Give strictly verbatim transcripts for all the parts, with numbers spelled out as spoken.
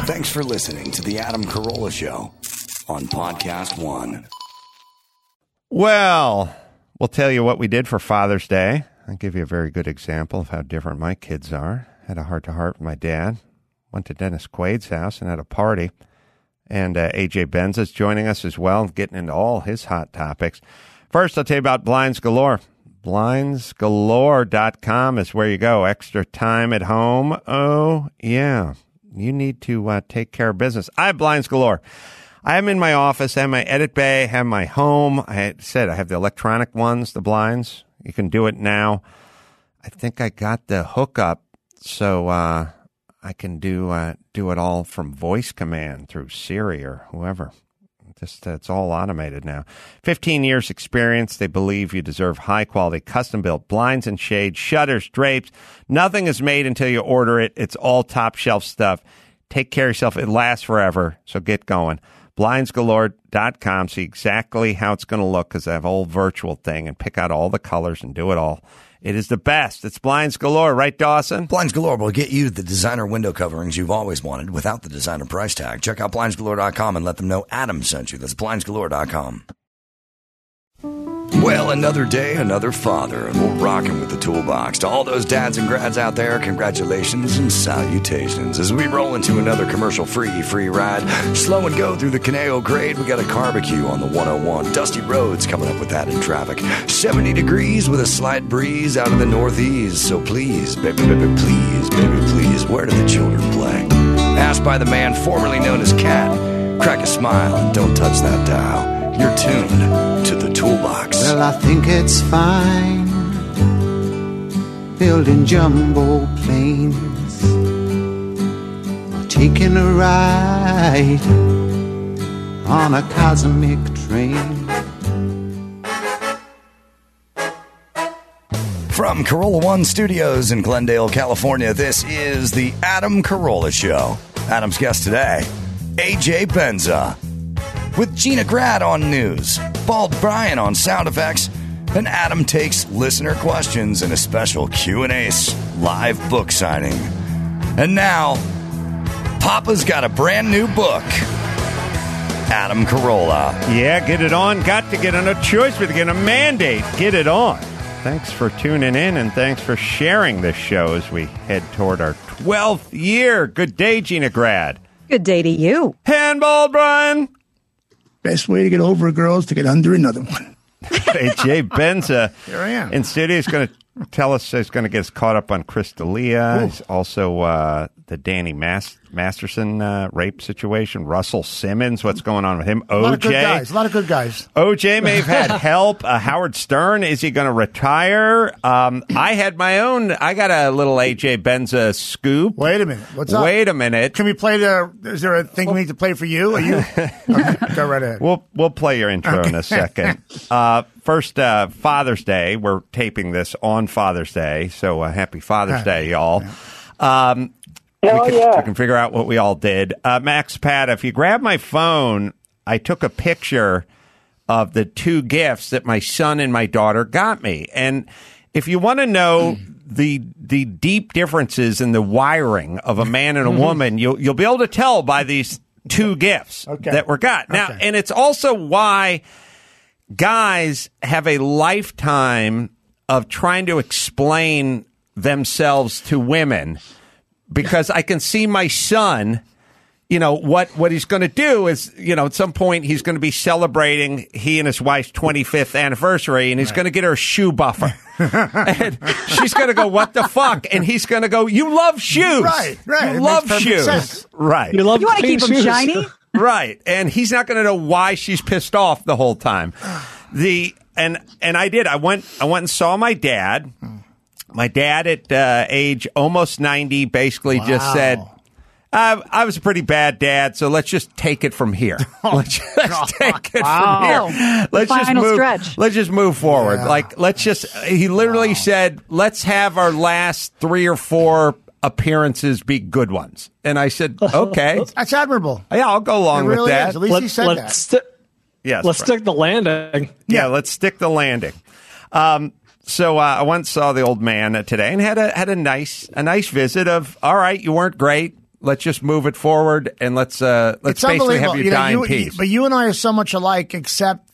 Thanks for listening to the Adam Carolla Show on Podcast One. Well, we'll tell you what we did for Father's Day. I'll give you a very good example of how different my kids are. Had a heart-to-heart with my dad. Went to Dennis Quaid's house and had a party. And uh, A J Benza's joining us as well, getting into all his hot topics. First, I'll tell you about Blinds Galore. Blinds Galore dot com is where you go. Extra time at home. Oh, yeah. You need to uh, take care of business. I have Blinds Galore. I am in my office. I have my edit bay. I have my home. I had said I have the electronic ones, the blinds. You can do it now. I think I got the hookup, so uh, I can do uh, do it all from voice command through Siri or whoever. Just uh, it's all automated now. fifteen years experience. They believe you deserve high-quality, custom-built blinds and shades, shutters, drapes. Nothing is made until you order it. It's all top-shelf stuff. Take care of yourself. It lasts forever, so get going. Blinds Galore dot com. See exactly how it's going to look because I have a whole virtual thing and pick out all the colors and do it all. It is the best. It's Blinds Galore, right, Dawson? Blinds Galore will get you the designer window coverings you've always wanted without the designer price tag. Check out Blinds Galore dot com and let them know Adam sent you. That's Blinds Galore dot com. Well, another day, another father, and we're rocking with the toolbox. To all those dads and grads out there, congratulations and salutations. As we roll into another commercial-free free ride, slow and go through the Conejo grade, we got a barbecue on the one oh one. Dusty roads coming up with that in traffic. seventy degrees with a slight breeze out of the northeast. So please, baby, baby, please, baby, please, where do the children play? Asked by the man formerly known as Cat. Crack a smile and don't touch that dial. You're tuned to the Toolbox. Well, I think it's fine building jumbo planes or taking a ride on a cosmic train. From Carolla One Studios in Glendale, California, this is the Adam Carolla Show. Adam's guest today, A J Benza. With Gina Grad on news, Bald Brian on sound effects, and Adam takes listener questions in a special Q and A live book signing. And now, Papa's got a brand new book. Adam Carolla. Yeah, get it on. Got to get on. No choice but to get a mandate. Get it on. Thanks for tuning in, and thanks for sharing this show as we head toward our twelfth year. Good day, Gina Grad. Good day to you. Handball, Brian. Best way to get over a girl is to get under another one. A J Benza Here I am. in studio is going to tell us, he's going to get us caught up on Chris D'Elia. He's also uh, the Danny Mas- Masterson uh, rape situation. Russell Simmons, what's going on with him? O J. A lot of good guys. A lot of good guys. O J may have had help. Uh, Howard Stern, is he going to retire? Um, I had my own. I got a little A J Benza scoop. Wait a minute. What's up? Wait a minute. Can we play the? Is there a thing we need to play for you? Are you? Okay, go right ahead. We'll we'll play your intro okay. in a second. Uh, first, uh, Father's Day. We're taping this on Father's Day, so uh, happy Father's Day, y'all. Um, Hell we can, yeah. we can figure out what we all did. Uh, Max Pat, if you grab my phone, I took a picture of the two gifts that my son and my daughter got me. And if you want to know the the deep differences in the wiring of a man and a woman, you'll you'll be able to tell by these two gifts Okay. that were got. Now, Okay. and it's also why guys have a lifetime of trying to explain themselves to women, because I can see my son, you know, what, what he's going to do is, you know, at some point he's going to be celebrating he and his wife's twenty-fifth anniversary, and he's going to get her a shoe buffer. And she's going to go, what the fuck? And he's going to go, you love shoes. Right, right. You It love makes perfect shoes. sense. Right. You love You want to clean keep them shoes. shiny? Right. And he's not going to know why she's pissed off the whole time. The and and I did. I went I went and saw my dad. My dad at uh, age almost ninety basically just Wow. said, I, I was a pretty bad dad, so let's just take it from here. Let's just take it Wow. from here. Let's just Final move. stretch. Let's just move forward. Yeah. Like let's just. He literally said, "Let's have our last three or four appearances be good ones." And I said, "Okay, That's admirable. yeah, I'll go along It really with that." is. At least Let, he said let's that. sti- Yes, let's Brian. stick the landing. Yeah, let's stick the landing. Um, so uh, I went and saw the old man uh, today and had a had a nice a nice visit of, all right, you weren't great. let's just move it forward and let's uh, let's It's basically have unbelievable. you, You know, die in you- peace. But you and I are so much alike, except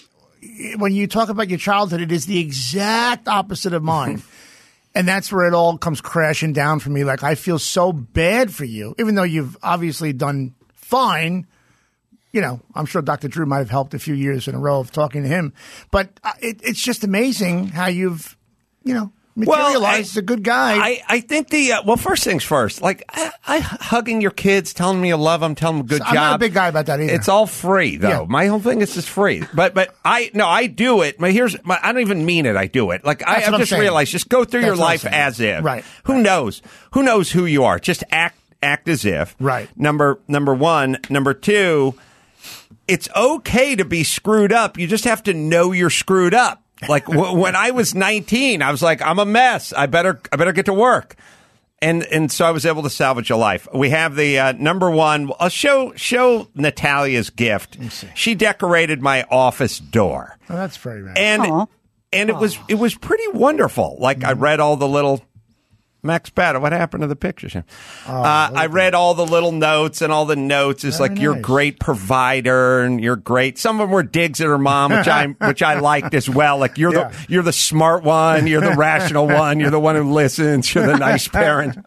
when you talk about your childhood, it is the exact opposite of mine. And that's where it all comes crashing down for me. Like, I feel so bad for you, even though you've obviously done fine. You know, I'm sure Doctor Drew might have helped a few years in a row of talking to him. But uh, it, it's just amazing how you've, you know, materialized I- a good guy. I, I think the uh, well, first things first. Like I, I hugging your kids, telling me you love them, telling them good I'm job. not a big guy about that either. It's all free though. Yeah. My whole thing is just free. But but I no, I do it. But here's my, I don't even mean it. I do it. Like I, That's what I've I'm just saying. realized. Just go through That's your what I'm life saying. as if. Right. Who Right. knows? Who knows who you are? Just act act as if. Right. Number number one. Number two. It's okay to be screwed up. You just have to know you're screwed up. Like w- when I was nineteen, I was like, I'm a mess. I better, I better get to work. And and so I was able to salvage a life. We have the uh, number one. I'll show show Natalia's gift. She decorated my office door, oh, that's very nice. and Aw. and it was it was pretty wonderful. Like I read all the little. Max Bada, what happened to the pictures? Uh, I read all the little notes, and all the notes is Very like you're a nice. great provider, and you're great. Some of them were digs at her mom, which I which I liked as well. Like you're Yeah. the you're the smart one, you're the rational one, you're the one who listens, you're the nice parent.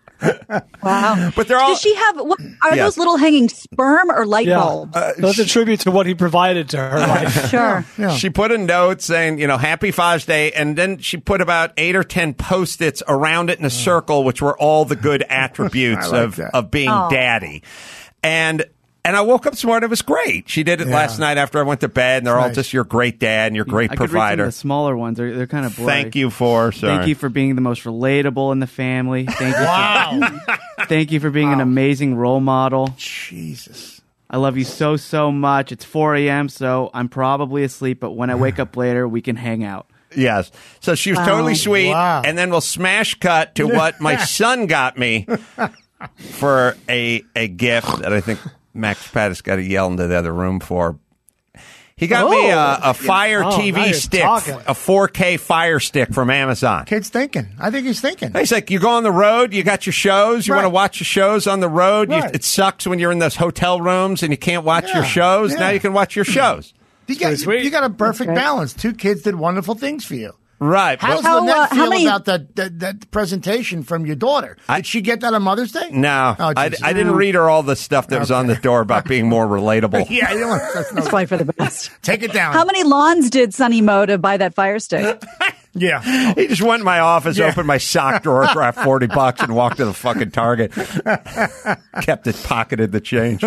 Wow. But they're all. Does she have, what, are Yes. those little hanging sperm or light Yeah. bulbs? That's a tribute to what he provided to her life. Sure. Yeah. She put a note saying, you know, Happy Father's Day, and then she put about eight or ten Post-its around it in a circle, which were all the good attributes I like of, that. of being Aw. daddy. And and I woke up this morning, it was great. She did it Yeah. last night after I went to bed, and they're all Nice. just your great dad and your great I could read some provider. of the smaller ones. They're, they're kind of blurry. Thank you for, sorry. Thank you for being the most relatable in the family. Thank you. Wow. For, thank you for being an amazing role model. Jesus. I love you so, so much. It's four a.m., so I'm probably asleep, but when I wake up later, we can hang out. Yes. So she was Wow. totally sweet. Wow. And then we'll smash cut to what my son got me for a a gift that I think Max Pattis got to yell into the other room for. He got me a, a Fire Oh, T now V you're stick, talking. a four K Fire Stick from Amazon. Kid's thinking. I think he's thinking. He's like, you go on the road, you got your shows, you Right. want to watch your shows on the road. You, Right. it sucks when you're in those hotel rooms and you can't watch Yeah. your shows. Yeah. Now you can watch your shows. You got, Pretty sweet. you got a perfect Okay. balance. Two kids did wonderful things for you. Right. How's but- How, Lynette uh, feel how many- about that, that that presentation from your daughter? Did I- she get that on Mother's Day? no, Oh, I, Jesus. I didn't read her all the stuff that was on the door about being more relatable. Yeah, I don't want that's no, It's probably for the best. take it down. How many lawns did Sonny mow to buy that fire stick? Yeah. He just went in my office, Yeah. opened my sock drawer, grabbed forty bucks, and walked to the fucking Target. Kept it, pocketed the change.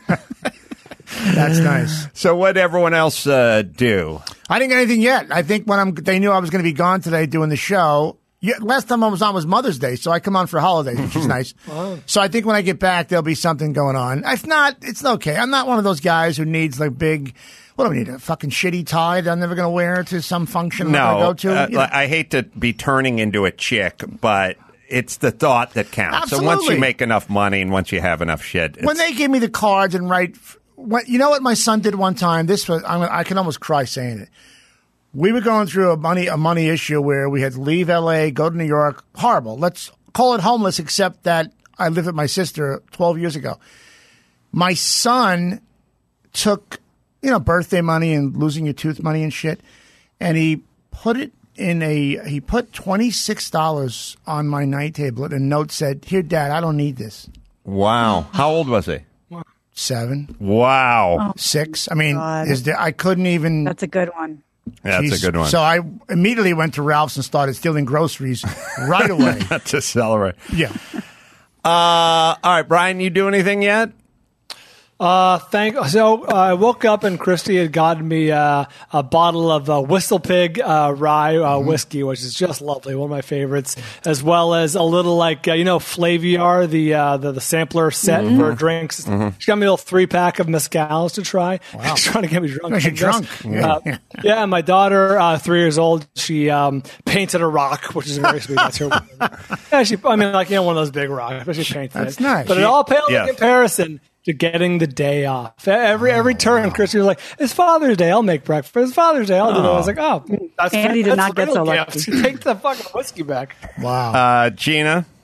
That's nice. So what'd everyone else uh, do? I didn't get anything yet. I think when I'm, they knew I was going to be gone today doing the show. Yeah, last time I was on was Mother's Day, so I come on for holidays, which is nice. So I think when I get back, there'll be something going on. If not, it's okay. I'm not one of those guys who needs like big. What do we need? A fucking shitty tie that I'm never going to wear to some function I'm No, going to go to. uh, You know? I hate to be turning into a chick, but it's the thought that counts. So once Absolutely. you make enough money and once you have enough shit, it's, When they give me the cards and write, when, you know what my son did one time? This was I'm, I can almost cry saying it. We were going through a money a money issue where we had to leave L A, go to New York. Horrible. Let's call it homeless, except that I lived with my sister twelve years ago. My son took, you know, birthday money and losing your tooth money and shit, and he put it in a he put twenty six dollars on my night table, and a note said, "Here, Dad, I don't need this." wow. How old was he? Seven, Wow. six. I mean, God. is there? I couldn't even. That's a good one. That's Jeez. a good one. So I immediately went to Ralph's and started stealing groceries right away. to celebrate. Yeah. Uh, all right, Brian, you do anything yet? Uh, thank. So uh, I woke up and Christy had gotten me uh, a bottle of uh, Whistle Pig uh, rye uh, whiskey, which is just lovely, one of my favorites, as well as a little like uh, you know Flaviar, the uh, the, the sampler set for drinks. She got me a little three pack of mezcals to try. She's trying to get me drunk. Got you I guess. drunk. Uh, Yeah. yeah, and my daughter, uh, three years old, she um, painted a rock, which is very sweet. That's her. Yeah, she. I mean, like you know, one of those big rocks, but she painted That's it. nice. But it all pales Yeah. in comparison to getting the day off. Every every turn, Christy was like, "It's Father's Day. I'll make breakfast. It's Father's Day. I'll do it." I was like, "Oh, that's Andy did that's not the get real so gift. lucky. Take the fucking whiskey back." Wow. Uh, Gina?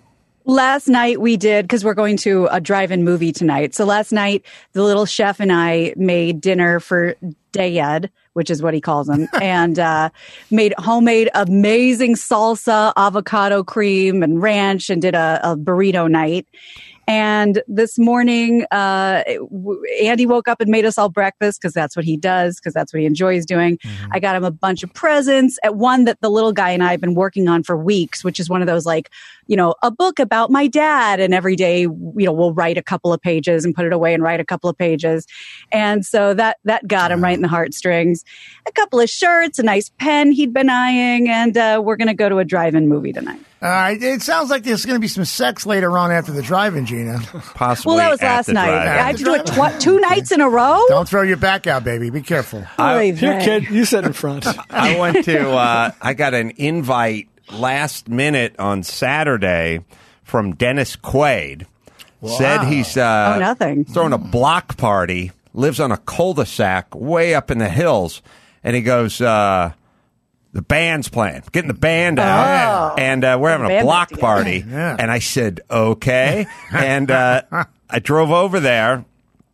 Last night we did, because we're going to a drive-in movie tonight. So last night, the little chef and I made dinner for Dayed, which is what he calls him, and uh, made homemade amazing salsa, avocado cream, and ranch, and did a, a burrito night. And this morning, uh, Andy woke up and made us all breakfast because that's what he does, because that's what he enjoys doing. Mm-hmm. I got him a bunch of presents, at one that the little guy and I have been working on for weeks, which is one of those, like, you know, a book about my dad. And every day, you know, we'll write a couple of pages and put it away and write a couple of pages. And so that, that got him right in the heartstrings. A couple of shirts, a nice pen he'd been eyeing, and uh, we're going to go to a drive-in movie tonight. All right. It sounds like there's going to be some sex later on after the drive-in, Gina. Possibly. Well, that was at last the night. drive-in. I have to do it tw- two nights in a row? Don't throw your back out, baby. Be careful. Oy Here, vey. kid, you sit in front. I went to, uh, I got an invite last minute on Saturday from Dennis Quaid. Said he's uh, Oh, nothing. throwing a block party, lives on a cul-de-sac way up in the hills, and he goes, uh, the band's playing, getting the band out, Oh. and uh, we're having a band block together. party. Yeah. And I said, okay. and uh, I drove over there,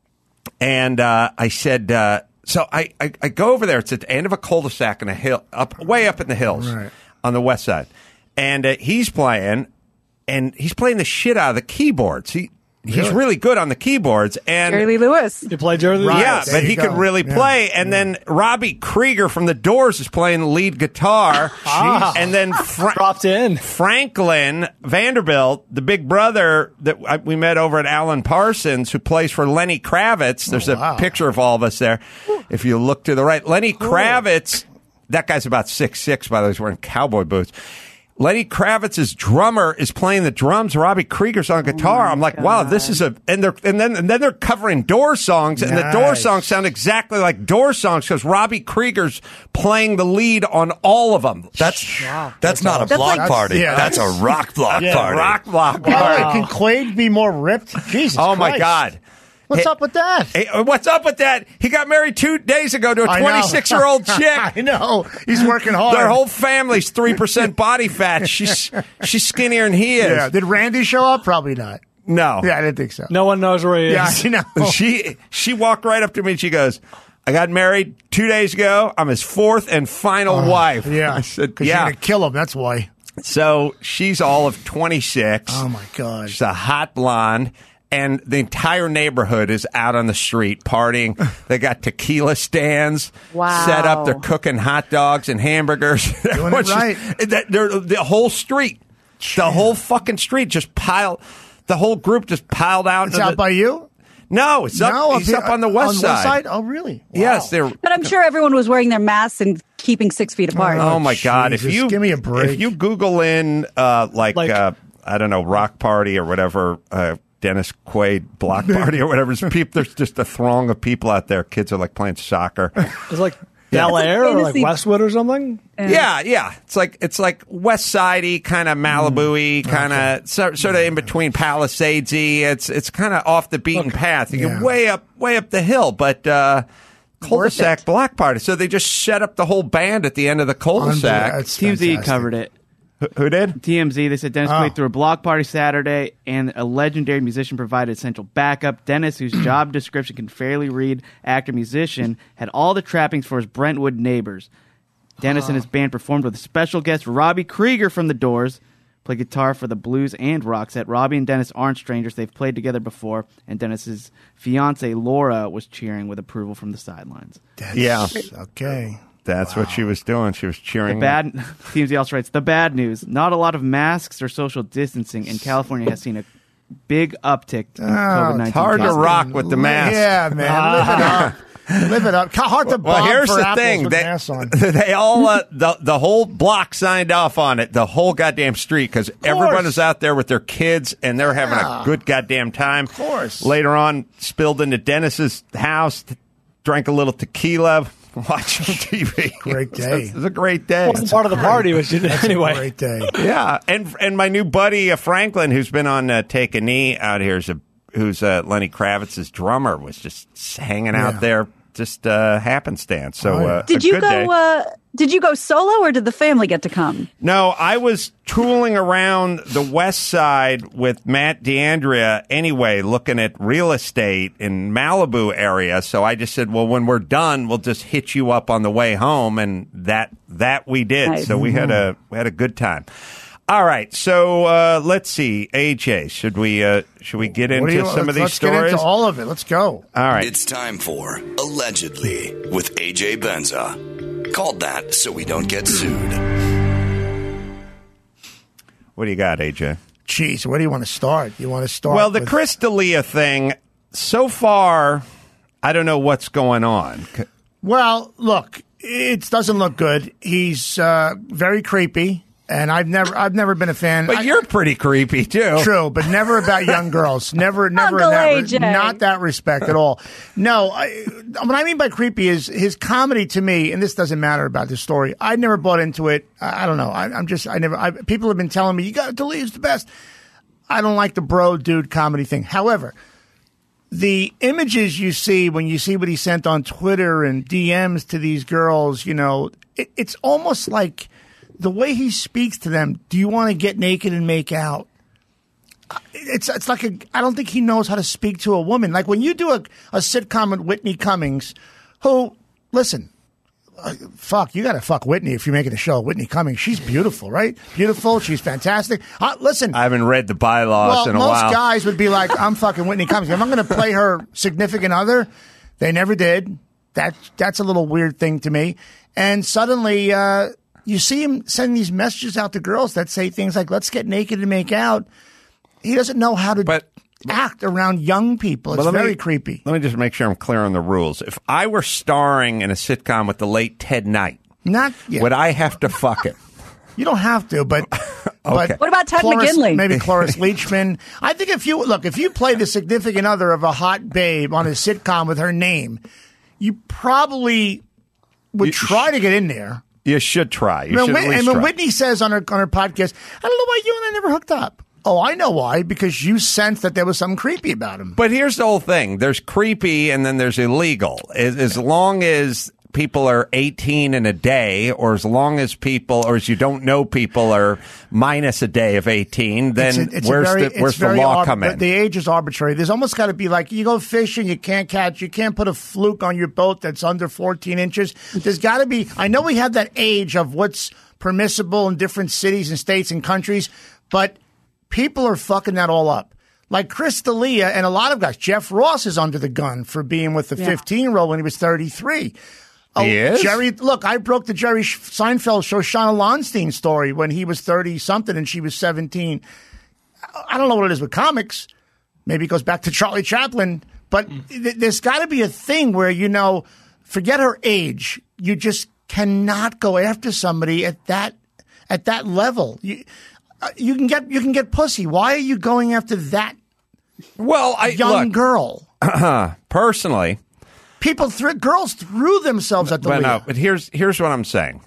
and uh, I said, uh, so I, I, I go over there. It's at the end of a cul-de-sac in a hill, up way up in the hills Right. on the west side. And uh, he's playing, and he's playing the shit out of the keyboards. He He's Really? really good on the keyboards. And Jerry Lee Lewis. You play Jerry Lee Right. yeah, there but you he go. could really Yeah. play. And then Robbie Krieger from the Doors is playing the lead guitar. Ah. And then Fra- dropped in. Franklin Vanderbilt, the big brother that I, we met over at Alan Parsons, who plays for Lenny Kravitz. There's wow. a picture of all of us there. If you look to the right, Lenny Kravitz, that guy's about six six, by the way, he's wearing cowboy boots. Lenny Kravitz's drummer is playing the drums. Robbie Krieger's on guitar. I'm like, wow, this is a and they're and then and then they're covering Doors songs, and the Doors Nice. songs sound exactly like Doors songs because Robbie Krieger's playing the lead on all of them. That's that's not a That's block like- party. Yeah, that's, that's- a rock block Yeah, party. Rock block By the way, party. can Quaid be more ripped? Jesus Oh my Christ. God. What's Hey- up with that? Hey, uh, what's up with that? He got married two days ago to a I know. twenty-six-year-old chick. I know. He's working hard. Their whole family's three percent body fat. She's she's skinnier than he is. Yeah. Did Randy show up? Probably not. No. Yeah, I didn't think so. No one knows where he is. Yeah, I know. She she walked right up to me and she goes, I got married two days ago. I'm his fourth and final wife. Yeah. I said, Because yeah. you're going to kill him. That's why. So she's all of twenty-six. Oh, my God. She's a hot blonde. And the entire neighborhood is out on the street partying. They got tequila stands Wow. set up. They're cooking hot dogs and hamburgers. Doing it Everyone's just- right. that- they're- the whole street, the whole fucking street just piled. The whole group just piled out. It's into out the- by you? no, it's up. No, he's here- up on the west on side. the west side? Oh, really? Yes, Wow. they're. But I'm sure everyone was wearing their masks and keeping six feet apart. Oh my God! If Jesus, you give me a break. if you Google in uh, like, Like- uh, I don't know, rock party or whatever, uh, Dennis Quaid block party or whatever, there's, peop there's just a throng of people out there. Kids are like playing soccer. It's like Bel Air or like fantasy- Westwood or something. yeah, yeah. It's like it's like West Sidey, kind of Malibu-y, Mm. kind of so, sort of in between Palisades-y. It's it's kind of off the beaten path. You Yeah. get way up way up the hill, but. Uh, Cul-de-sac block party. So they just set up the whole band at the end of the cul-de-sac. That's T M Z fantastic. covered it. Who did? T M Z, they said Dennis Oh. Quaid threw a block party Saturday, and a legendary musician provided essential backup. Dennis, whose job description can fairly read actor-musician, had all the trappings for his Brentwood neighbors. Dennis and his band performed with special guest Robbie Krieger from The Doors, played guitar for the blues and rock set. Robbie and Dennis aren't strangers. They've played together before, and Dennis's fiancee Laura was cheering with approval from the sidelines. That's- Yeah. Okay. That's what she was doing. She was The cheering. bad T M Z also writes the bad news: not a lot of masks or social distancing, and California has seen a big uptick in COVID nineteen. It's hard to cases. rock with the mask. Yeah, man. Live it up. Live it up. Hard to Well, bob here's for the apples thing. with They, masks on. they all, uh, the, the whole block signed off on it, the whole goddamn street, because everyone is out there with their kids and they're having Yeah. a good goddamn time. Of course. Later on, spilled into Dennis's house, drank a little tequila, watching T V. Great day. It was a great day. Wasn't part of the party, which you did anyway. Great day. Yeah, and and my new buddy uh, Franklin, who's been on uh, Take a Knee out here, is a, who's uh, Lenny Kravitz's drummer, was just hanging out Yeah. there just uh, happenstance. So, Oh, yeah. uh, Did a you good go? day. Uh, did you go solo, or did the family get to come? No, I was tooling around the west side with Matt D'Andrea anyway, looking at real estate in Malibu area. So I just said, well, when we're done, we'll just hit you up on the way home, and that that we did. Nice. So we had a we had a good time. All right, so uh, let's see, A J, should we uh, should we get What do into you- some of these let's stories? get into all of it. Let's go. All right. It's time for Allegedly with A J Benza. Called that so we don't get sued. What do you got, A J? Jeez, where do you want to start? You want to start? Well, the with- Chris D'Elia thing, so far, I don't know what's going on. Well, look, it doesn't look good. He's uh, very creepy, and I've never, I've never been a fan. But I- you're pretty creepy, too. True, but never about young girls. Never, never in Uncle that, A J. not that respect at all. No, I, what I mean by creepy is his comedy to me, and this doesn't matter about this story. I never bought into it. I, I don't know. I, I'm just, I never. I, people have been telling me you got to delete. It's the best. I don't like the bro dude comedy thing. However, the images you see when you see what he sent on Twitter and D Ms to these girls, you know, it, it's almost like the way he speaks to them. Do you want to get naked and make out? It's it's like a. I don't think he knows how to speak to a woman. Like when you do a, a sitcom with Whitney Cummings, who, listen, uh, fuck, you got to fuck Whitney if you're making a show. Whitney Cummings, she's beautiful, right? Beautiful, she's fantastic. Uh, listen, I haven't read the bylaws well, in a most while. guys would be like, I'm fucking Whitney Cummings. If I'm going to play her significant other, they never did. That that's a little weird thing to me. And suddenly, uh, you see him sending these messages out to girls that say things like, let's get naked and make out. He doesn't know how to But- act around young people. It's But let me- very creepy. Let me just make sure I'm clear on the rules. If I were starring in a sitcom with the late Ted Knight, Not yeah, would I have to fuck him? you don't have to, but Okay. but What about Ted Cloris- McGinley? Maybe Cloris Leachman. I think if you look, if you play the significant other of a hot babe on a sitcom with her name, you probably would You- try to get in there. You should try. You And should when, at least and when try. Whitney says on her on her podcast, I don't know why you and I never hooked up. Oh, I know why. Because you sensed that there was something creepy about him. But here's the whole thing. There's creepy and then there's illegal. As, as long as people are eighteen in a day, or as long as people, or as you don't know people are minus a day of eighteen, then It's a- it's a where's very- the, it's where's the very law arb- come the- in? The age is arbitrary. There's almost got to be like you go fishing, you can't catch, you can't put a fluke on your boat that's under fourteen inches. There's got to be. I know we have that age of what's permissible in different cities and states and countries, but people are fucking that all up. Like Chris D'Elia and a lot of guys. Jeff Ross is under the gun for being with the fifteen-year-old when he was thirty-three. Oh, He is? Jerry, look, I broke the Jerry Seinfeld Shoshana Lonstein story when he was thirty-something and she was seventeen. I don't know what it is with comics. Maybe it goes back to Charlie Chaplin. But th- there's got to be a thing where, you know, forget her age. You just cannot go after somebody at that at that level. You, uh, you can get you can get pussy. Why are you going after that well, I young look, girl? personally, People, th- girls threw themselves at the but no, leader. but here's here's what I'm saying.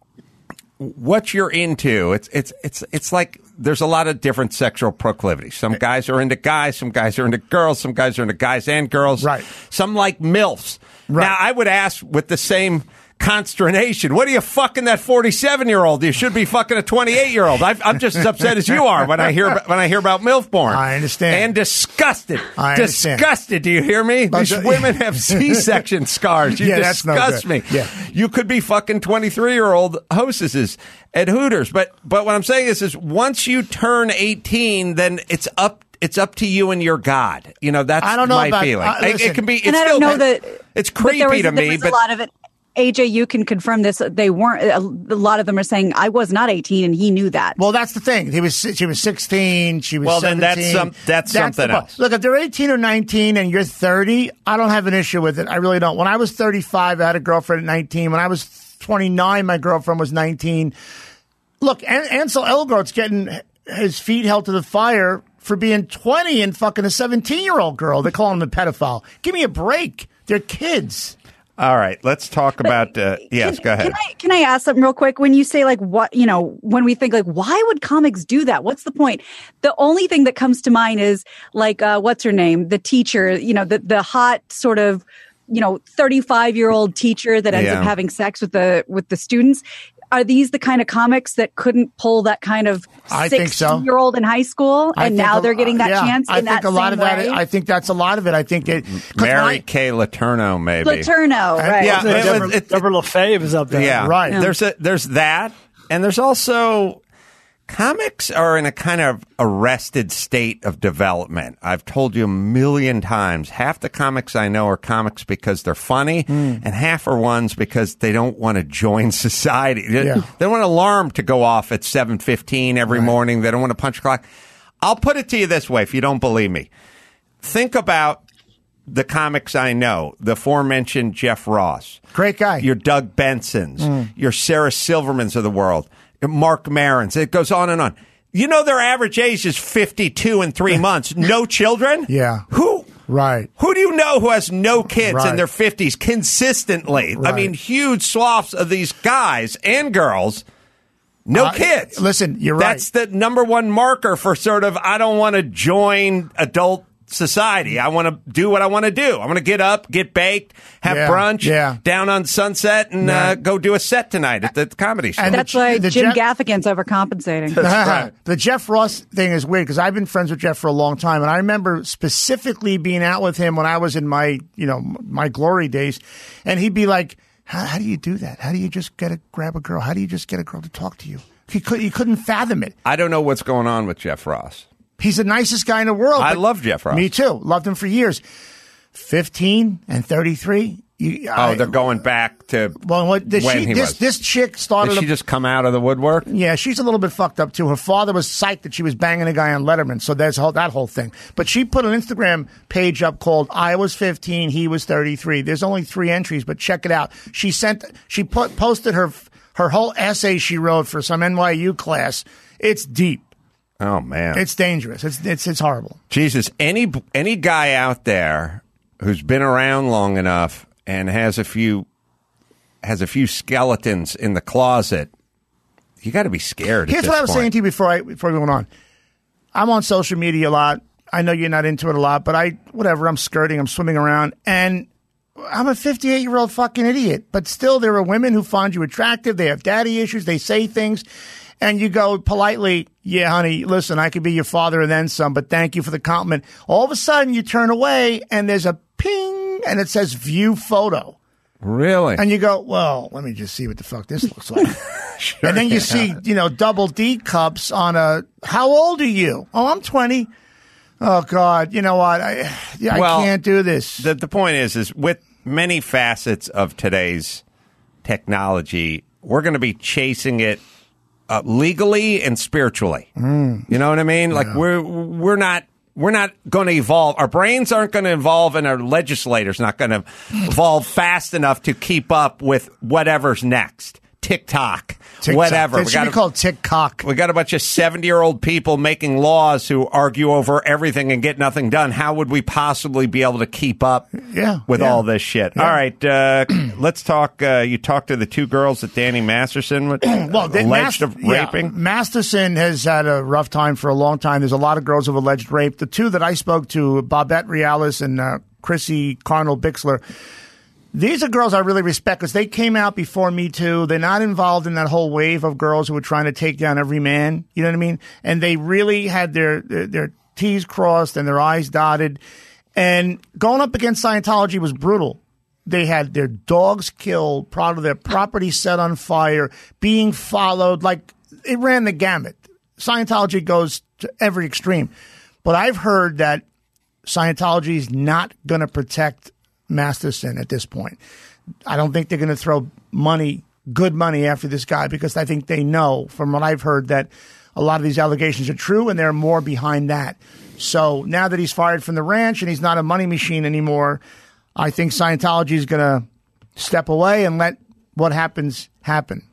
What you're into, it's it's it's it's like there's a lot of different sexual proclivities. Some guys are into guys, some guys are into girls, some guys are into guys and girls. Right. Some like MILFs. Right. Now, I would ask with the same consternation, what are you fucking that forty-seven-year-old? You should be fucking a twenty-eight-year-old. I've, I'm just as upset as you are when I hear about, when I hear about MILF porn. I understand. And disgusted. I understand. Disgusted. Do you hear me? But These the- women have C-section scars. You Yeah, that's no disgust good. me. Yeah. You could be fucking twenty-three-year-old hostesses at Hooters. But but what I'm saying is, is once you turn eighteen, then it's up it's up to you and your God. You know, that's I don't know my about- feeling. uh, it, listen. it can be. It's and I don't still, know that it's but there creepy was, to there me. was But a lot of it. A J, you can confirm this. They weren't. A lot of them are saying I was not eighteen, and he knew that. Well, that's the thing. He was she was sixteen. She was Well, then seventeen. that's some- that's something the- else. Look, if they're eighteen or nineteen and you're thirty, I don't have an issue with it. I really don't. When I was thirty-five, I had a girlfriend at nineteen. When I was twenty-nine, my girlfriend was nineteen. Look, An- Ansel Elgort's getting his feet held to the fire for being twenty and fucking a seventeen-year-old girl. They call him a pedophile. Give me a break. They're kids. all right, let's talk about. Uh, yes, can, go ahead. Can I, can I ask something real quick? When you say like what, you know, when we think like, why would comics do that? What's the point? The only thing that comes to mind is like, uh, what's her name? The teacher, you know, the, the hot sort of you know, thirty-five year old teacher that ends Yeah. up having sex with the with the students. Are these the kind of comics that couldn't pull that kind of I think so. sixteen year old in high school, I and think now a- they're getting that yeah, chance? I in think that a lot same of that. way? I think that's a lot of it. I think it. 'cause Mary I- Kay Letourneau, maybe. Letourneau, right? Yeah, it Deborah, was- it- Deborah LaFave is up there. Yeah, Right. There's a there's that, and there's also comics are in a kind of arrested state of development. I've told you a million times. Half the comics I know are comics because they're funny, and half are ones because they don't want to join society. They, Yeah. they don't want an alarm to go off at seven fifteen every morning. They don't want to punch a clock. I'll put it to you this way: if you don't believe me, think about the comics I know, the aforementioned Jeff Ross. Great guy. Your Doug Bensons, your Sarah Silvermans of the world, Mark Marons. It goes on and on. You know their average age is fifty-two in three months. No children? Yeah. Who? Right. Who do you know who has no kids Right. in their fifties consistently? I Right. mean, huge swaths of these guys and girls, no Uh, kids. listen, you're right. That's the number one marker for sort of, I don't want to join adult society. I want to do what I want to do. I want to get up, get baked, have Yeah, brunch, yeah. down on Sunset, and uh, Yeah. go do a set tonight at the comedy show. And That's the- why the Jim Jeff- Gaffigan's overcompensating. right. The Jeff Ross thing is weird because I've been friends with Jeff for a long time, and I remember specifically being out with him when I was in my, you know, my glory days, and he'd be like, "How, how do you do that? How do you just get a grab a girl? How do you just get a girl to talk to you?" He could, he couldn't fathom it. I don't know what's going on with Jeff Ross. He's the nicest guy in the world. I but- love Jeff Ross. Me too. Loved him for years. Fifteen and thirty-three. You, Oh, I- they're going back to well. What, this, when she, he this was. this chick started. Did a- she just come out of the woodwork? Yeah, she's a little bit fucked up too. Her father was psyched that she was banging a guy on Letterman, so there's whole, that whole thing. But she put an Instagram page up called "I was fifteen, he was thirty-three." There's only three entries, but check it out. She sent, she put posted her her whole essay she wrote for some N Y U class. It's deep. Oh man, It's dangerous. It's it's it's horrible. Jesus, any any guy out there who's been around long enough and has a few has a few skeletons in the closet, you got to be scared. at Here's this what I was point. saying to you before I before we went on. I'm on social media a lot. I know you're not into it a lot, but I whatever. I'm skirting. I'm swimming around, and I'm a fifty-eight year old fucking idiot. But still, there are women who find you attractive. They have daddy issues. They say things, and you go politely, "Yeah, honey, listen, I could be your father and then some, but thank you for the compliment." All of a sudden, you turn away, and there's a ping, and it says "view photo." Really? And you go, well, let me just see what the fuck this looks like. And then you see, you know, double D cups on a, how old are you? Oh, I'm twenty. Oh, God. You know what? I, yeah, Well, I can't do this. the the point is, is with many facets of today's technology, we're going to be chasing it uh, legally and spiritually. Mm. You know what I mean? Like we're we're not. We're not going to evolve. Our brains aren't going to evolve, and our legislators not going to evolve fast enough to keep up with whatever's next. TikTok, TikTok. whatever. It should be called TikTok. We got a bunch of seventy-year-old people making laws who argue over everything and get nothing done. How would we possibly be able to keep up Yeah, with yeah. all this shit? Yeah. All right, uh, let's talk. Uh, you talked to the two girls that Danny Masterson was Well, they- alleged Mas- of raping. Yeah, Masterson has had a rough time for a long time. There's a lot of girls who've alleged rape. The two that I spoke to, Bobette Realis and uh, Chrissy Carnell Bixler, these are girls I really respect because they came out before Me Too. They're not involved in that whole wave of girls who were trying to take down every man. You know what I mean? And they really had their, their, their T's crossed and their I's dotted. And going up against Scientology was brutal. They had their dogs killed, part of their property set on fire, being followed. Like, it ran the gamut. Scientology goes to every extreme. But I've heard that Scientology is not going to protect Masterson at this point. I don't think they're going to throw money, good money, after this guy because I think they know, from what I've heard, that a lot of these allegations are true and there are more behind that. So now that he's fired from the ranch and he's not a money machine anymore, I think Scientology is going to step away and let what happens happen.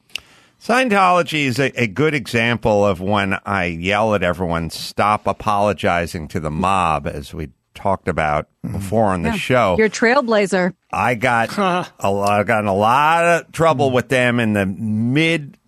Scientology is a, a good example of when I yell at everyone, stop apologizing to the mob, as we talked about before on the Yeah. show. You're a trailblazer. I got a lot, I got in a lot of trouble with them in the mid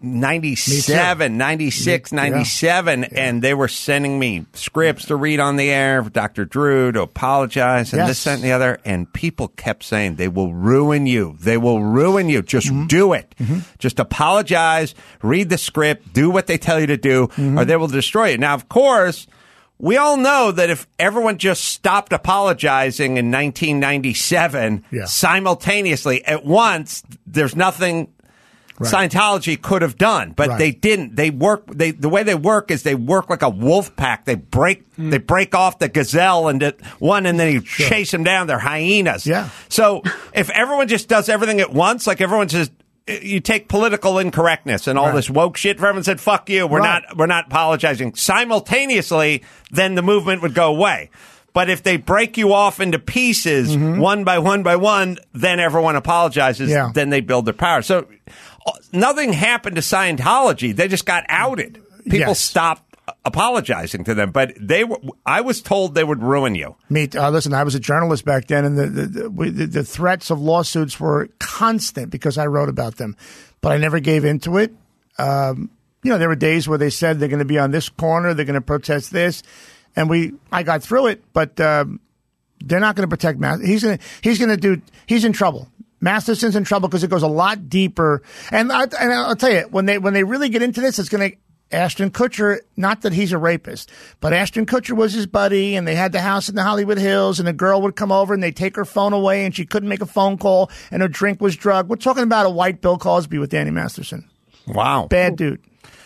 ninety-seven, ninety-six, ninety-seven, Yeah. Yeah. and they were sending me scripts to read on the air for Doctor Drew to apologize and Yes. this, that, and the other. And people kept saying, they will ruin you. They will ruin you. Just Mm-hmm. do it. Mm-hmm. Just apologize, read the script, do what they tell you to do, Mm-hmm. or they will destroy you. Now, of course, we all know that if everyone just stopped apologizing in nineteen ninety-seven Yeah. simultaneously at once, there's nothing Right. Scientology could have done, but Right. they didn't. They work. They the way they work is they work like a wolf pack. They break. They break off the gazelle and the one, and then you chase them down. They're hyenas. Yeah. So if everyone just does everything at once, like everyone just. You take political incorrectness and all Right. this woke shit. If everyone said "fuck you," we're Right. not we're not apologizing simultaneously, then the movement would go away. But if they break you off into pieces one by one by one, then everyone apologizes. Yeah. Then they build their power. So uh, nothing happened to Scientology. They just got outed. People Yes. stopped apologizing to them. But they were. I was told they would ruin you. Me, uh, listen, I was a journalist back then, and the the, the, we, the the threats of lawsuits were constant because I wrote about them. But I never gave into it. Um, you know, there were days where they said they're going to be on this corner, they're going to protest this, and we, I got through it. But um, they're not going to protect Master. He's going to, he's going to do. He's in trouble. Masterson's in trouble because it goes a lot deeper. And I, and I'll tell you, when they when they really get into this, it's going to. Ashton Kutcher, not that he's a rapist, but Ashton Kutcher was his buddy, and they had the house in the Hollywood Hills, and a girl would come over, and they'd take her phone away, and she couldn't make a phone call, and her drink was drugged. We're talking about a white Bill Cosby with Danny Masterson. Wow. Bad dude.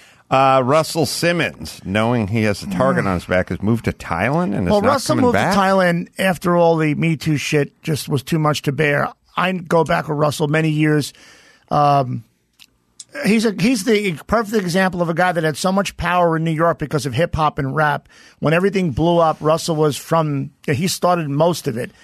Uh, Russell Simmons, knowing he has a target on his back, has moved to Thailand and is Well, not Russell coming moved back. to Thailand after all the Me Too shit just was too much to bear. I go back with Russell many years. Um, He's a he's the perfect example of a guy that had so much power in New York because of hip hop and rap. When everything blew up, Russell was from he started most of it.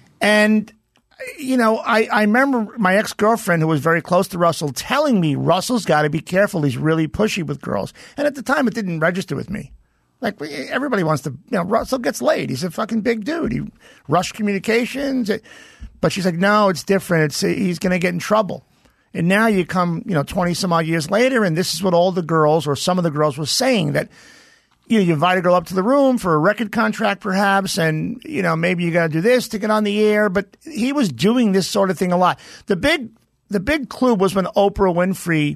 And you know, I, I remember my ex girlfriend who was very close to Russell telling me Russell's got to be careful. He's really pushy with girls. And at the time, it didn't register with me. Like everybody wants to, you know, Russell gets laid. He's a fucking big dude. He rushed communications, but she's like, no, it's different. It's he's going to get in trouble. And now you come, you know, twenty some odd years later, and this is what all the girls or some of the girls were saying, that, you know, you invite a girl up to the room for a record contract perhaps, and, you know, maybe you got to do this to get on the air. But he was doing this sort of thing a lot. The big, the big clue was when Oprah Winfrey,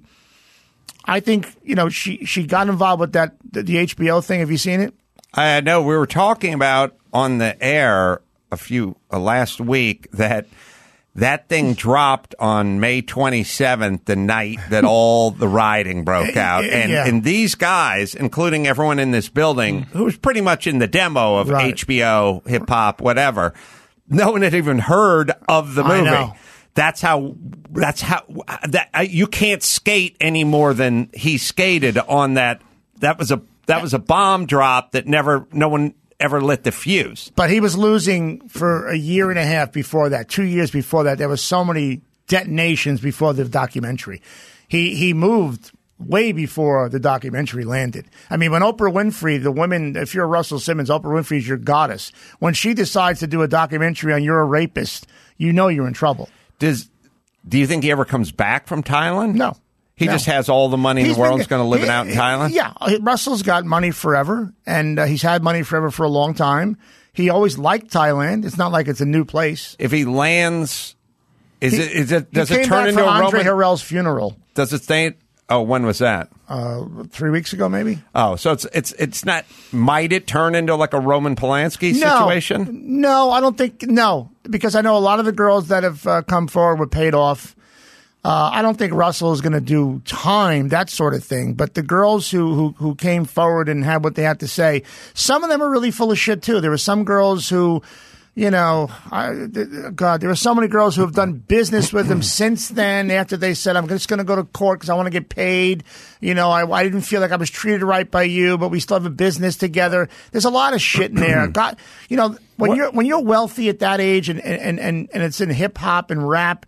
I think, you know, she, she got involved with that, the, the H B O thing. Have you seen it? I know we were talking about on the air a few uh, last week that that thing dropped on May twenty-seventh, the night that all the rioting broke out. And, Yeah. and these guys, including everyone in this building, who was pretty much in the demo of Right. H B O, hip hop, whatever, no one had even heard of the I movie. know. That's how. That's how. That uh, you can't skate any more than he skated on that. That was a that was a bomb drop that never. No one ever lit the fuse. But he was losing for a year and a half before that, two years before that. There was so many detonations before the documentary. He he moved way before the documentary landed. I mean, when Oprah Winfrey, the women, if you're Russell Simmons, Oprah Winfrey is your goddess. When she decides to do a documentary on you're a rapist, you know you're in trouble. Does do you think he ever comes back from Thailand? No. He No. just has all the money in He's the world. been- He's going to live it he- out in Thailand. Yeah, Russell's got money forever, and uh, he's had money forever for a long time. He always liked Thailand. It's not like it's a new place. If he lands, is He- it? Is it? he Does it came turn back into for a Andre Roman? Harrell's funeral Does it stay? Oh, when was that? uh, three weeks ago, maybe. Oh, so it's it's it's not. Might it turn into like a Roman Polanski situation? No, I don't think no, because I know a lot of the girls that have uh, come forward were paid off. Uh, I don't think Russell is going to do time, that sort of thing. But the girls who, who who came forward and had what they had to say, some of them are really full of shit too. There were some girls who, you know, I, God, there were so many girls who have done business with him since then. After they said, "I'm just going to go to court because I want to get paid," you know, I, I didn't feel like I was treated right by you, but we still have a business together. There's a lot of shit in there. God, you know, when What- you're when you're wealthy at that age, and and and, and it's in hip hop and rap.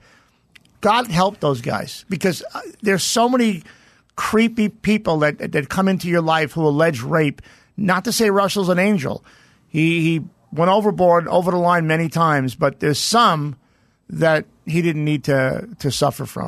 God help those guys, because uh, there's so many creepy people that that come into your life who allege rape. Not to say Russell's an angel. He he went overboard, over the line many times, but there's some that he didn't need to to suffer from.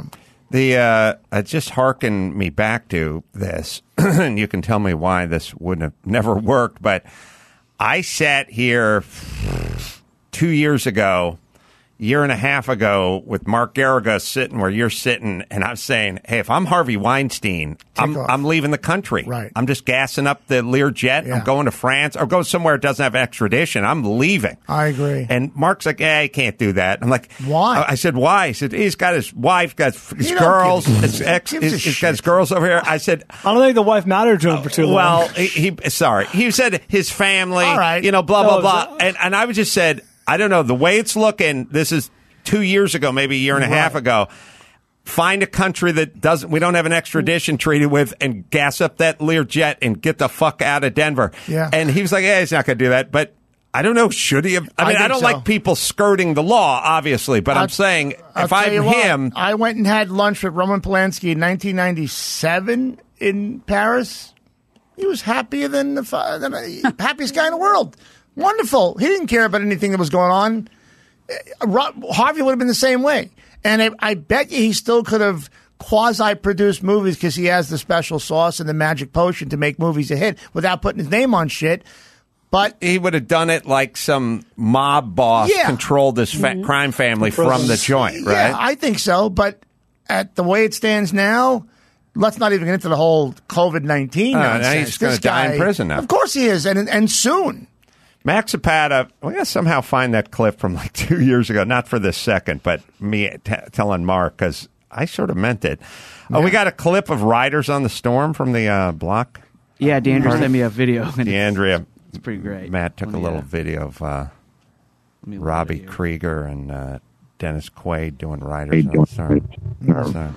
The uh, it just harkened me back to this, and you can tell me why this wouldn't have never worked. But I sat here two years ago, year and a half ago, with Mark Garriga sitting where you're sitting, and I'm saying, "Hey, if I'm Harvey Weinstein, I'm, I'm leaving the country. Right. I'm just gassing up the Learjet. Yeah. I'm going to France or going somewhere that doesn't have extradition. I'm leaving." I agree. And Mark's like, "Hey, I can't do that." I'm like, "Why?" I said, "Why?" He said, "He's got his wife, got his You don't girls, give a- his ex, gives a he's, he's shit. got his girls over here." I said, I don't think the wife mattered to him for too long. well, he, he sorry. He said his family, All right. you know, blah, blah, No, blah. so- And, and I was just said, I don't know, the way it's looking, this is two years ago, maybe a year and a half Right. ago. Find a country that doesn't, we don't have an extradition treaty with, and gas up that Learjet and get the fuck out of Denver. Yeah. And he was like, yeah, he's not going to do that. But I don't know, should he have? I I mean, I, think don't so. like people skirting the law, obviously, but i I'll- am saying I'll if tell I'm you what, him. I went and had lunch with Roman Polanski in nineteen ninety-seven in Paris. He was happier than the fa- than the happiest guy in the world. Wonderful. He didn't care about anything that was going on. Uh, Ro- Harvey would have been the same way, and I, I bet you he still could have quasi-produced movies because he has the special sauce and the magic potion to make movies a hit without putting his name on shit. But He would have done it like some mob boss Yeah. controlled this fa- crime family from the joint, right? Yeah, I think so. But at the way it stands now, let's not even get into the whole COVID nineteen Uh, now nonsense. he's just gonna This die in guy- prison now. Of course he is, and and soon. Max Zapata, we gotta somehow find that clip from like two years ago, not for this second, but me t- telling Mark, because I sort of meant it. Oh, we got a clip of Riders on the Storm from the uh, block. Yeah, Deandra sent me a video. And DeAndrea, it's pretty great. Matt took Let a me, little uh, video of uh, let me look Robbie at it here. Krieger and uh, Dennis Quaid doing Riders on the Storm. So,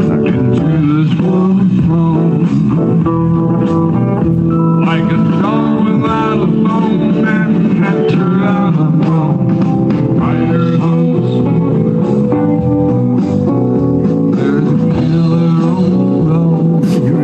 Like a song without a song and after I'm alone. Riders on the storm. There's a killer on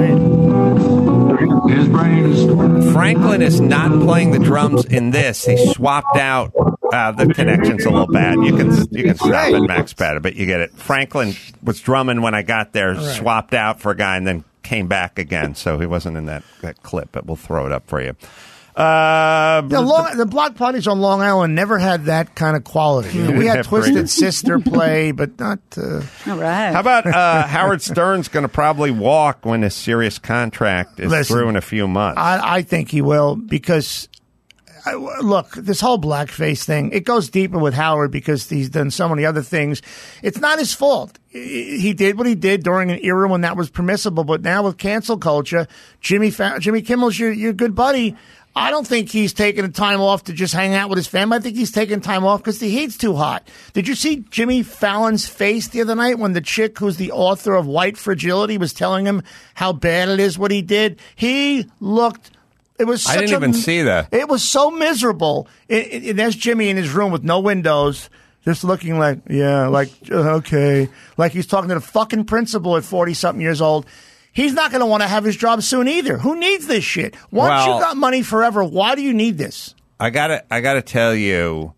the road. His brain is squirming. Franklin is not playing the drums in this. He swapped out. Uh, the connection's a little bad. You can you can stop it, Max Better, but you get it. Franklin was drumming when I got there, swapped out for a guy, and then came back again. So he wasn't in that, that clip, but we'll throw it up for you. Uh, The, long, the block parties on Long Island never had that kind of quality. You know, we had Yeah, Twisted pretty- Sister play, but not. Uh, All right. how about uh, Howard Stern's going to probably walk when his serious contract is Listen, through in a few months? I, I think he will because, I, look, this whole blackface thing, it goes deeper with Howard because he's done so many other things. It's not his fault. He he did what he did during an era when that was permissible, but now with cancel culture, Jimmy Fa- Jimmy Kimmel's your, your good buddy. I don't think he's taking the time off to just hang out with his family. I think he's taking time off because the heat's too hot. Did you see Jimmy Fallon's face the other night when the chick who's the author of White Fragility was telling him how bad it is what he did? He looked... It was I such didn't a- even see that. It was so miserable. It, it, and there's Jimmy in his room with no windows, just looking like, yeah, like, uh, okay. Like he's talking to the fucking principal at forty-something years old. He's not going to want to have his job soon either. Who needs this shit? Once Well- you got money forever, why do you need this? I gotta, I gotta tell you,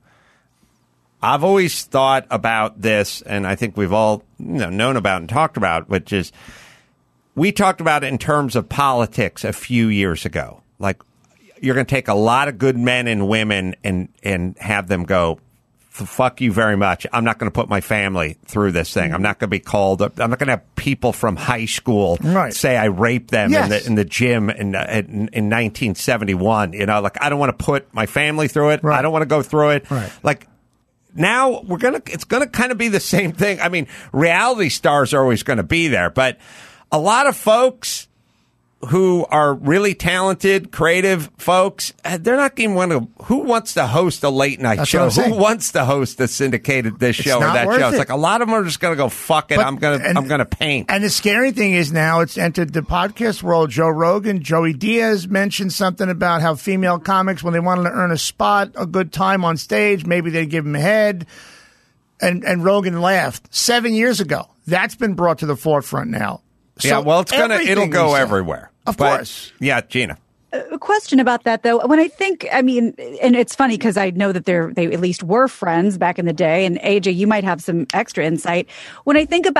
I've always thought about this, and I think we've all you know, known about and talked about, which is we talked about it in terms of politics a few years ago. Like, you're going to take a lot of good men and women and and have them go, fuck you very much. I'm not going to put my family through this thing. I'm not going to be called up. I'm not going to have people from high school Right. say I raped them Yes. in the in the gym in, uh, in in nineteen seventy-one. You know, like I don't want to put my family through it. Right. I don't want to go through it. Right. Like now we're gonna. It's going to kind of be the same thing. I mean, reality stars are always going to be there, but a lot of folks who are really talented, creative folks, uh, they're not even want to. Who wants to host a late night That's show? what I'm Who saying. wants to host a syndicated this show or not that worth show? It's it. like a lot of them are just going to go, fuck it. But- I'm going to. and- I'm going to paint. And the scary thing is now it's entered the podcast world. Joe Rogan, Joey Diaz mentioned something about how female comics, when they wanted to earn a spot, a good time on stage, maybe they'd give them a head. And, and Rogan laughed seven years ago. That's been brought to the forefront now. So yeah, well, it's gonna. It'll everything go we say- everywhere. Of But- course. Yeah, Gina. A question about that though. When I think, I mean, and it's funny because I know that they're they at least were friends back in the day. And A J, you might have some extra insight. When I think about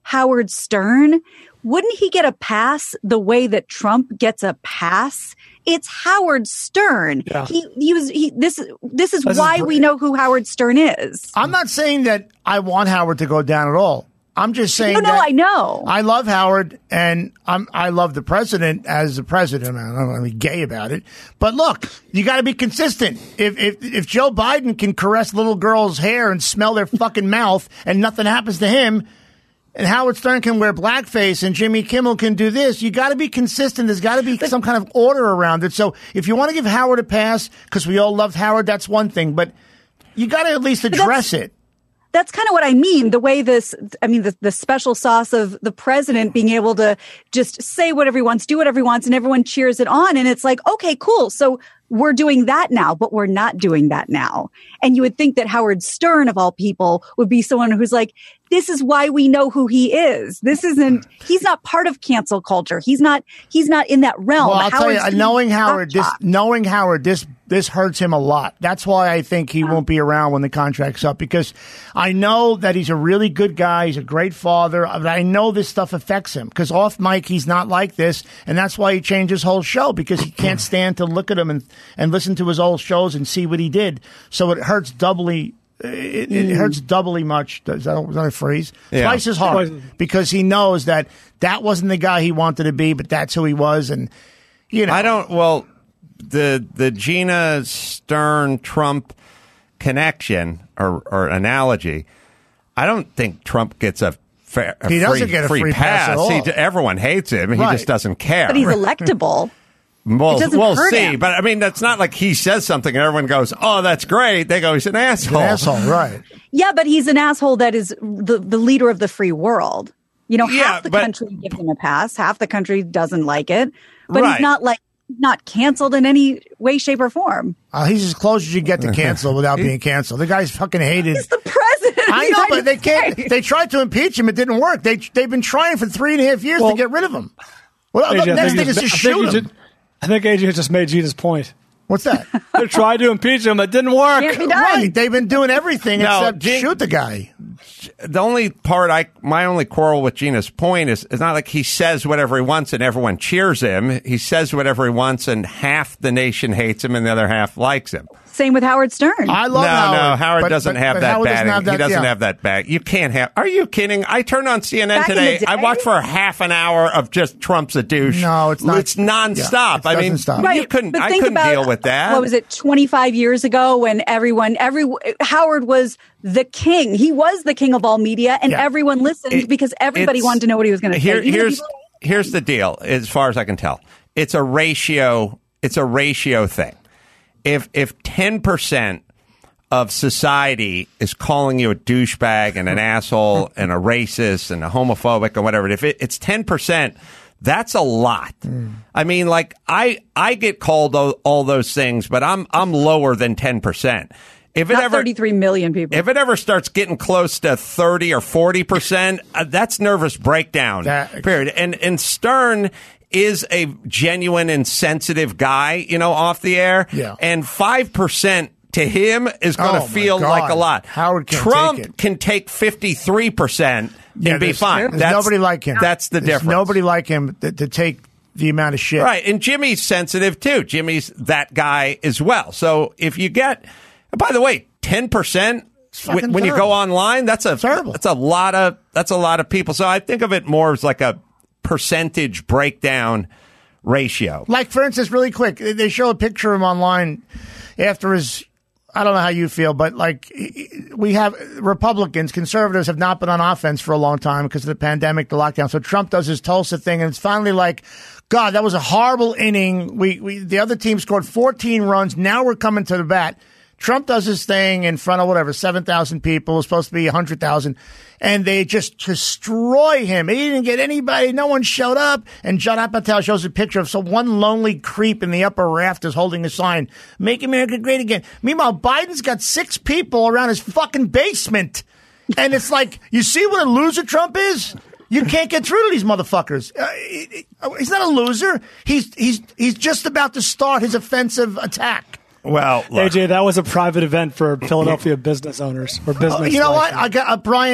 Howard Stern, wouldn't he get a pass the way that Trump gets a pass? It's Howard Stern. Yeah. He, he was. He, this. This is This is why great. we know who Howard Stern is. I'm not saying that I want Howard to go down at all. I'm just saying. No, no, that I know. I love Howard, and I'm I love the president as the president. I don't want to be gay about it, but look, you got to be consistent. If if if Joe Biden can caress little girls' hair and smell their fucking mouth, and nothing happens to him, and Howard Stern can wear blackface, and Jimmy Kimmel can do this, you got to be consistent. There's got to be some kind of order around it. So if you want to give Howard a pass because we all loved Howard, that's one thing, but you got to at least address it. That's kind of what I mean. The way this, I mean, the, the special sauce of the president being able to just say whatever he wants, do whatever he wants, and everyone cheers it on. And it's like, okay, cool. So we're doing that now, but we're not doing that now. And you would think that Howard Stern, of all people, would be someone who's like, this is why we know who he is. This isn't, he's not part of cancel culture. He's not, he's not in that realm. Well, I'll Howard tell you, Stern knowing is Howard, this, shock. knowing Howard, this this hurts him a lot. That's why I think he won't be around when the contract's up, because I know that he's a really good guy. He's a great father. But I know this stuff affects him, because off mic, he's not like this. And that's why he changed his whole show, because he can't stand to look at him and, and listen to his old shows and see what he did. So it hurts doubly. It, it hurts doubly much. Is that, is that a phrase? Yeah. Twice as hard, because he knows that that wasn't the guy he wanted to be, but that's who he was. And, you know. I don't. Well, the the Gina Stern Trump connection or, or analogy, I don't think Trump gets a, fair, a He free, doesn't get a free pass at all. He, everyone hates him. He Right. just doesn't care. But he's electable. We'll, It doesn't we'll hurt see. him. But I mean, that's not like he says something and everyone goes, "Oh, that's great." They go, "He's an asshole." An asshole, right? Yeah, but he's an asshole that is the, the leader of the free world. You know, Yeah, half the but- country gives him a pass, half the country doesn't like it. But Right. he's not like not canceled in any way, shape, or form. Uh, he's as close as you get to cancel without being canceled. The guy's fucking hated. He's the president. of I the know, but United they can't. States. They tried to impeach him. It didn't work. They they've been trying for three and a half years Well- to get rid of him. Well, A J, the I next think thing you is just I think you shoot him. ju- I think A J just made Gina's point. What's that? They tried to impeach him. It didn't work. Can't be done. Right. They've been doing everything No, except Gene- shoot the guy. The only part I, my only quarrel with Gina's point is, it's not like he says whatever he wants and everyone cheers him. He says whatever he wants and half the nation hates him and the other half likes him. Same with Howard Stern. I love no, Howard. no, Howard but- doesn't but- have but that Howard doesn't batting. have that- he doesn't yeah. have that bag. You can't have. Are you kidding? I turned on C N N Back in today. the I day? watched for half an hour of just Trump's a douche. No, it's not- It's nonstop. yeah, it I mean, doesn't stop. you Right, couldn't. but I think couldn't about, deal with that. What was it, twenty-five years ago when everyone, every Howard was the king. He was the king of all media, and Yeah. everyone listened It- because everybody it's- wanted to know what he was going to say. Here, Even the here's people- here's the deal. As far as I can tell, it's a ratio. It's a ratio thing. If if ten percent of society is calling you a douchebag and an asshole and a racist and a homophobic or whatever, if it, it's ten percent, that's a lot. Mm. I mean, like I I get called all, all those things, but I'm I'm lower than ten percent. If it not ever thirty-three million people. if it ever starts getting close to thirty or forty percent, uh, that's nervous breakdown. That- period. And and Stern is a genuine and sensitive guy, you know, off the air. Yeah. And five percent to him is going to Oh, my feel God. like a lot. Howard can't Trump take it. can take fifty-three percent Yeah, and be there's- fine. There's That's- nobody like him. That's the There's difference. Nobody like him to, to take the amount of shit. Right. And Jimmy's sensitive too. Jimmy's that guy as well. So if you get, by the way, ten percent fucking when you terrible. go online, that's a, Terrible. that's a lot of, that's a lot of people. So I think of it more as like a percentage breakdown ratio. Like, for instance, really quick, they show a picture of him online after his. I don't know how you feel, but like we have Republicans, conservatives have not been on offense for a long time because of the pandemic, the lockdown. So Trump does his Tulsa thing, and it's finally like, God, that was a horrible inning. We, we the other team scored fourteen runs. Now we're coming to the bat. Trump does his thing in front of whatever, seven thousand people. It was supposed to be one hundred thousand. And they just destroy him. He didn't get anybody. No one showed up. And Judd Apatow shows a picture of some one lonely creep in the upper rafters holding a sign, "Make America Great Again." Meanwhile, Biden's got six people around his fucking basement. And it's like, you see what a loser Trump is? You can't get through to these motherfuckers. Uh, he's not a loser. He's, he's, he's just about to start his offensive attack. Well, look, A J, that was a private event for Philadelphia business owners or business. Uh, you know what? like- I got uh, Brian.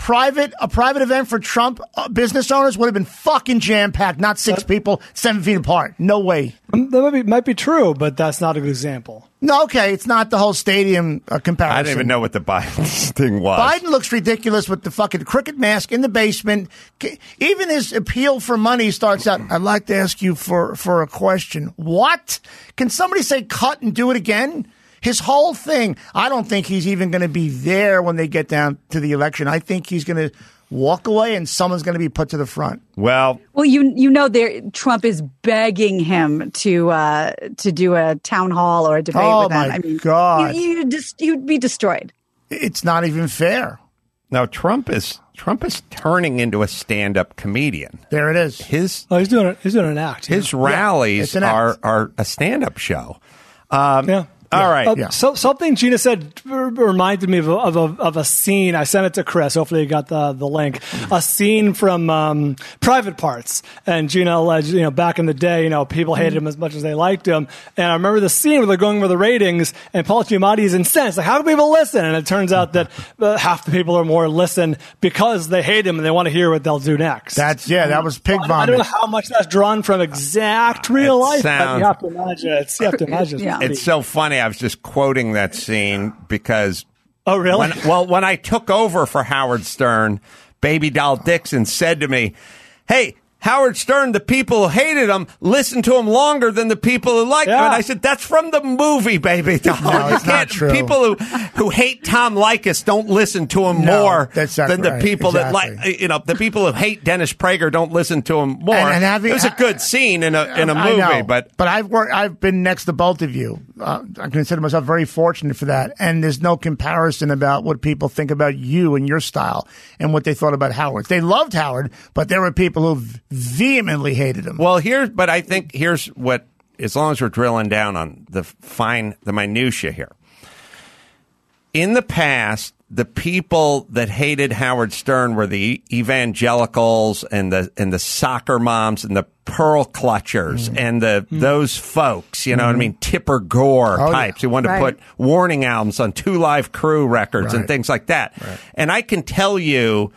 private a private event for Trump uh, business owners would have been fucking jam packed, not six That, people seven feet apart. No way. Um, that might be, might be true, but that's not a good example. No, okay, it's not the whole stadium uh, comparison. I didn't even know what the Biden thing was. Biden looks ridiculous with the fucking cricket mask in the basement. Even his appeal for money starts out, I'd like to ask you for, for a question. What? Can somebody say cut and do it again? His whole thing, I don't think he's even going to be there when they get down to the election. I think he's going to walk away and someone's going to be put to the front. Well, well, you you know, there Trump is begging him to uh, to do a town hall or a debate oh with him. my I mean, God, you, you just you'd be destroyed. It's not even fair. no, Trump is Trump is turning into a stand-up comedian. There it is. His Oh, he's doing a, he's doing an act. his yeah. rallies it's an are act. are a stand-up show. Um, Yeah. All right. Uh, Yeah. So something Gina said r- reminded me of a, of, a, of a scene. I sent it to Chris. Hopefully you got the, the link. A scene from um, Private Parts. And Gina alleged, you know, back in the day, you know, people hated him as much as they liked him. And I remember the scene where they're going over the ratings, and Paul Giamatti is incensed. Like, how can people listen? And it turns out that uh, half the people are more listen because they hate him and they want to hear what they'll do next. That's yeah. That was pig I don't know vomit. how much that's drawn from exact real It life, but sounds- you have to imagine it's, you have to imagine. Yeah. It's so funny. I was just quoting that scene because Oh, really? when, well, when I took over for Howard Stern, Baby Doll Dixon said to me, "Hey, Howard Stern, the people who hated him listened to him longer than the people who liked him." Yeah. And I said, "That's from the movie, Baby Doll. No, You it's not can't- true. People who who hate Tom Likas don't listen to him No, more that's not than the right. people that Exactly. like, you know, the people who hate Dennis Prager don't listen to him more." And- and having- it was a good scene in a in a I movie, know, but but I've worked. I've been next to both of you. Uh, I consider myself very fortunate for that. And there's no comparison about what people think about you and your style and what they thought about Howard. They loved Howard, but there were people who vehemently hated him. Well, here's, but I think here's what, as long as we're drilling down on the fine, the minutia here. In the past, the people that hated Howard Stern were the evangelicals and the and the soccer moms and the pearl clutchers Mm-hmm. and the those folks, you know what I mean, Tipper Gore Oh, types yeah. who wanted Right. to put warning albums on Two Live Crew records and Right. things like that. And I can tell you,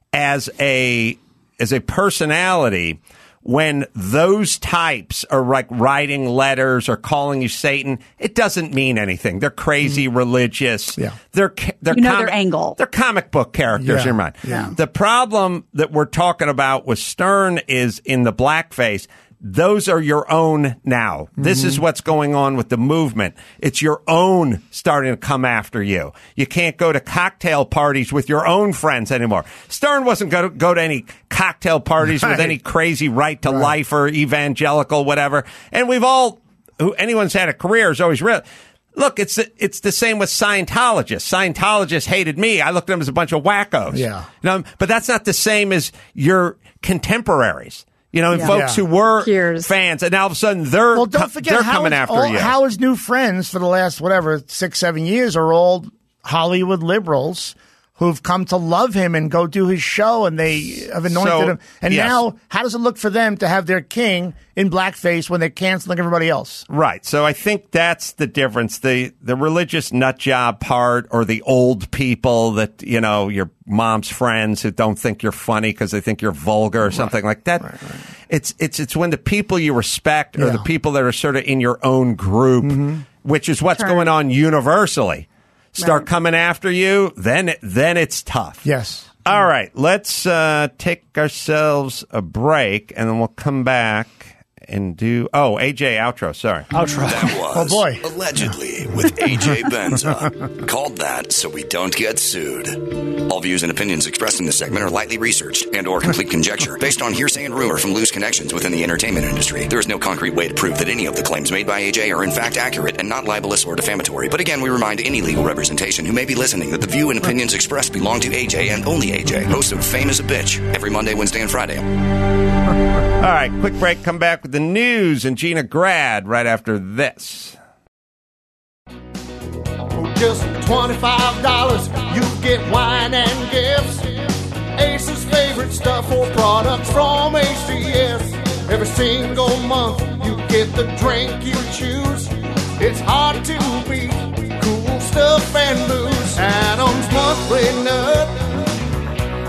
as a as a personality, when those types are like writing letters or calling you Satan, it doesn't mean anything. They're crazy, religious. Yeah. They're ca- they're You know their angle. They're comic book characters Yeah. in your mind. Yeah. The problem that we're talking about with Stern is in the blackface. Those are your own now. This Mm-hmm. is what's going on with the movement. It's your own starting to come after you. You can't go to cocktail parties with your own friends anymore. Stern wasn't going to go to any cocktail parties with Right. any crazy right to life or evangelical, whatever. And we've all, who anyone's had a career is always real. Look, it's it's the same with Scientologists. Scientologists hated me. I looked at them as a bunch of wackos. Yeah. You know, but that's not the same as your contemporaries. You know, and Yeah. folks Yeah. who were Peers. fans, and now all of a sudden they're Well, don't co- forget, they're Howard's, coming after all, you. Howard's new friends for the last, whatever, six, seven years are all Hollywood liberals who've come to love him and go do his show, and they have anointed So, him. And yes. now, how does it look for them to have their king in blackface when they're canceling everybody else? Right. So I think that's the difference. The the religious nut job part, or the old people that, you know, your mom's friends who don't think you're funny because they think you're vulgar or something like that. Right, right. It's it's it's when the people you respect are Yeah. the people that are sort of in your own group, Mm-hmm. which is what's Turn. going on universally. Start Right. coming after you, then it, then it's tough. Yes. All right, let's uh, take ourselves a break, and then we'll come back and do. Oh, A J outro. Sorry. Outro. That was Oh, boy. Allegedly with A J Benza. Called that so we don't get sued. All views and opinions expressed in this segment are lightly researched and or complete conjecture based on hearsay and rumor from loose connections within the entertainment industry. There is no concrete way to prove that any of the claims made by A J are in fact accurate and not libelous or defamatory. But again, we remind any legal representation who may be listening that the view and opinions expressed belong to A J and only A J, host of Fame is a Bitch, every Monday, Wednesday, and Friday. All right, quick break. Come back with the news and Gina Grad right after this. For just twenty-five dollars, you get wine and gifts. Ace's favorite stuff or products from A C S. Every single month, you get the drink you choose. It's hard to beat cool stuff and booze. Adam's Monthly Nut.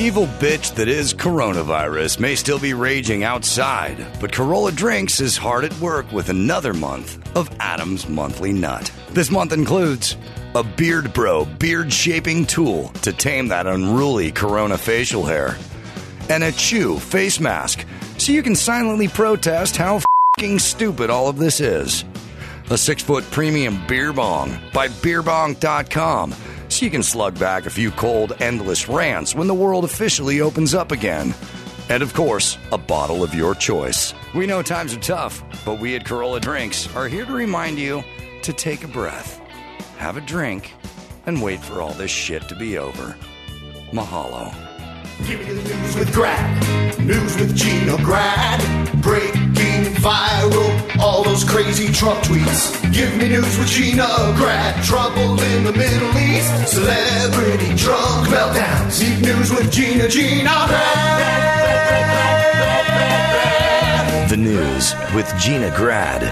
evil bitch that is coronavirus may still be raging outside, but Corolla Drinks is hard at work with another month of Adam's Monthly Nut. This month includes a Beard Bro beard-shaping tool to tame that unruly corona facial hair, and a Chew face mask so you can silently protest how f***ing stupid all of this is. A six-foot premium beer bong by beer bong dot com so you can slug back a few cold, endless rants when the world officially opens up again. And of course, a bottle of your choice. We know times are tough, but we at Corolla Drinks are here to remind you to take a breath, have a drink, and wait for all this shit to be over. Mahalo. Give me the news with Grad. News with Gina Grad. Breaking viral, all those crazy Trump tweets. Give me news with Gina Grad. Trouble in the Middle East. Celebrity drunk meltdowns. Deep news with Gina, Gina Grad. The news with Gina Grad.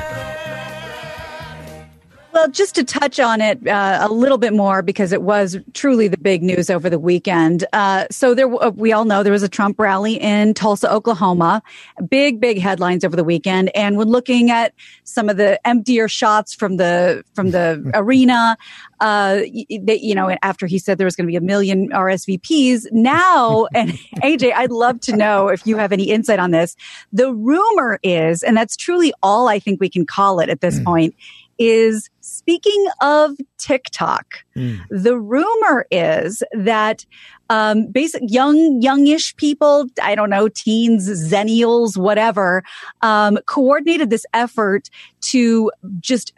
Well, just to touch on it uh, a little bit more, because it was truly the big news over the weekend. Uh, so there, uh, we all know there was a Trump rally in Tulsa, Oklahoma. Big, big headlines over the weekend. And when looking at some of the emptier shots from the from the arena, uh, they, you know, after he said there was going to be a million R S V Ps, now, and A J, I'd love to know if you have any insight on this. The rumor is, and that's truly all I think we can call it at this mm. point, is speaking of TikTok, mm. the rumor is that um, basic young, youngish people, I don't know, teens, zennials, whatever, um, coordinated this effort to just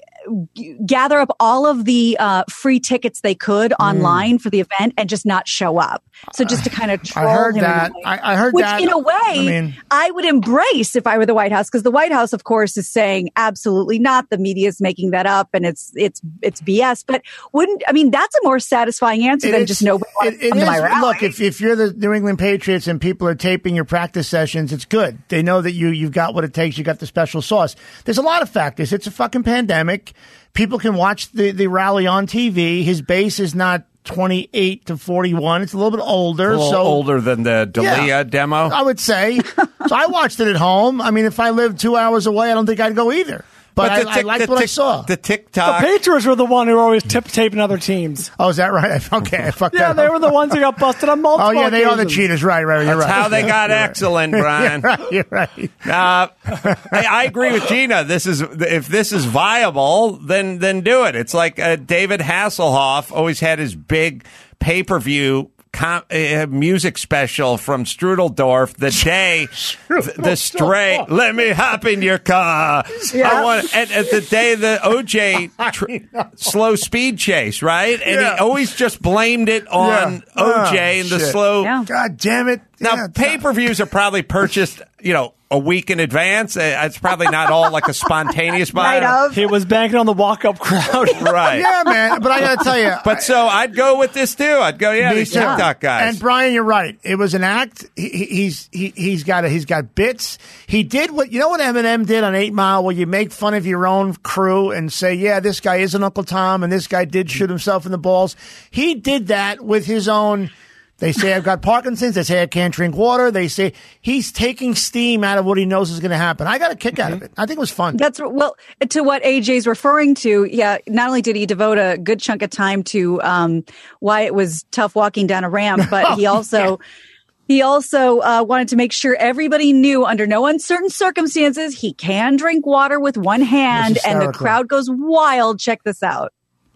gather up all of the uh, free tickets they could online mm. for the event and just not show up. So just to kind of troll I heard him. That. In a way, I, I heard which that. Which in a way, I, mean, I would embrace if I were the White House, because the White House, of course, is saying absolutely not. The media is making that up and it's it's it's B S. But wouldn't, I mean, that's a more satisfying answer than just nobody wants to come to my rally. Look, if, if you're the New England Patriots and people are taping your practice sessions, it's good. They know that you, you've got what it takes. You got the special sauce. There's a lot of factors. It's a fucking pandemic. People can watch the, the rally on T V. His base is not twenty-eight to forty-one. It's a little bit older. A little so older than the Dalia yeah, demo? I would say. So I watched it at home. I mean, if I lived two hours away, I don't think I'd go either. But, but I, tic, I liked what tic, I saw. The TikTok. The Patriots were the one who were always tip taping other teams. Oh, is that right? Okay, I fucked yeah, that they up. were the ones who got busted on multiple Oh, yeah, they occasions. are the cheaters. Right, right, you're That's right. how they got you're excellent, right. Brian. You're right, you're right. Uh, I, I agree with Gina. This is if this is viable, then then do it. It's like uh, David Hasselhoff always had his big pay-per-view Com- uh, music special from Strudeldorf the day the, the stray let me hop in your car yeah. I want at, at the day the O J tr- slow speed chase, right? And yeah. he always just blamed it on yeah. O J oh, and the shit. slow yeah. God damn it. Now yeah, pay-per-views are probably purchased, you know, a week in advance. It's probably not all like a spontaneous buy. Right he was banking on the walk-up crowd. Right. Yeah, man. But I got to tell you. But I, so I'd go with this, too. I'd go, yeah, these yeah. TikTok guys. And Brian, you're right. It was an act. He, he's he, he's got a, he's got bits. He did what, you know what Eminem did on eight mile, where you make fun of your own crew and say, yeah, this guy is an Uncle Tom and this guy did shoot himself in the balls. He did that with his own. They say I've got Parkinson's. They say I can't drink water. They say he's taking steam out of what he knows is going to happen. I got a kick out of it. I think it was fun. That's well to what A J's referring to. Yeah, not only did he devote a good chunk of time to um, why it was tough walking down a ramp, but he also he also uh, wanted to make sure everybody knew under no uncertain circumstances he can drink water with one hand, and the crowd goes wild. Check this out.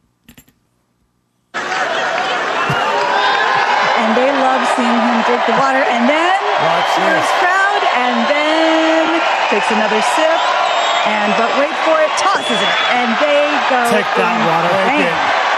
And they love seeing him drink the water, and then cheers crowd, and then takes another sip, and but wait for it, tosses it, and they go. Take that water.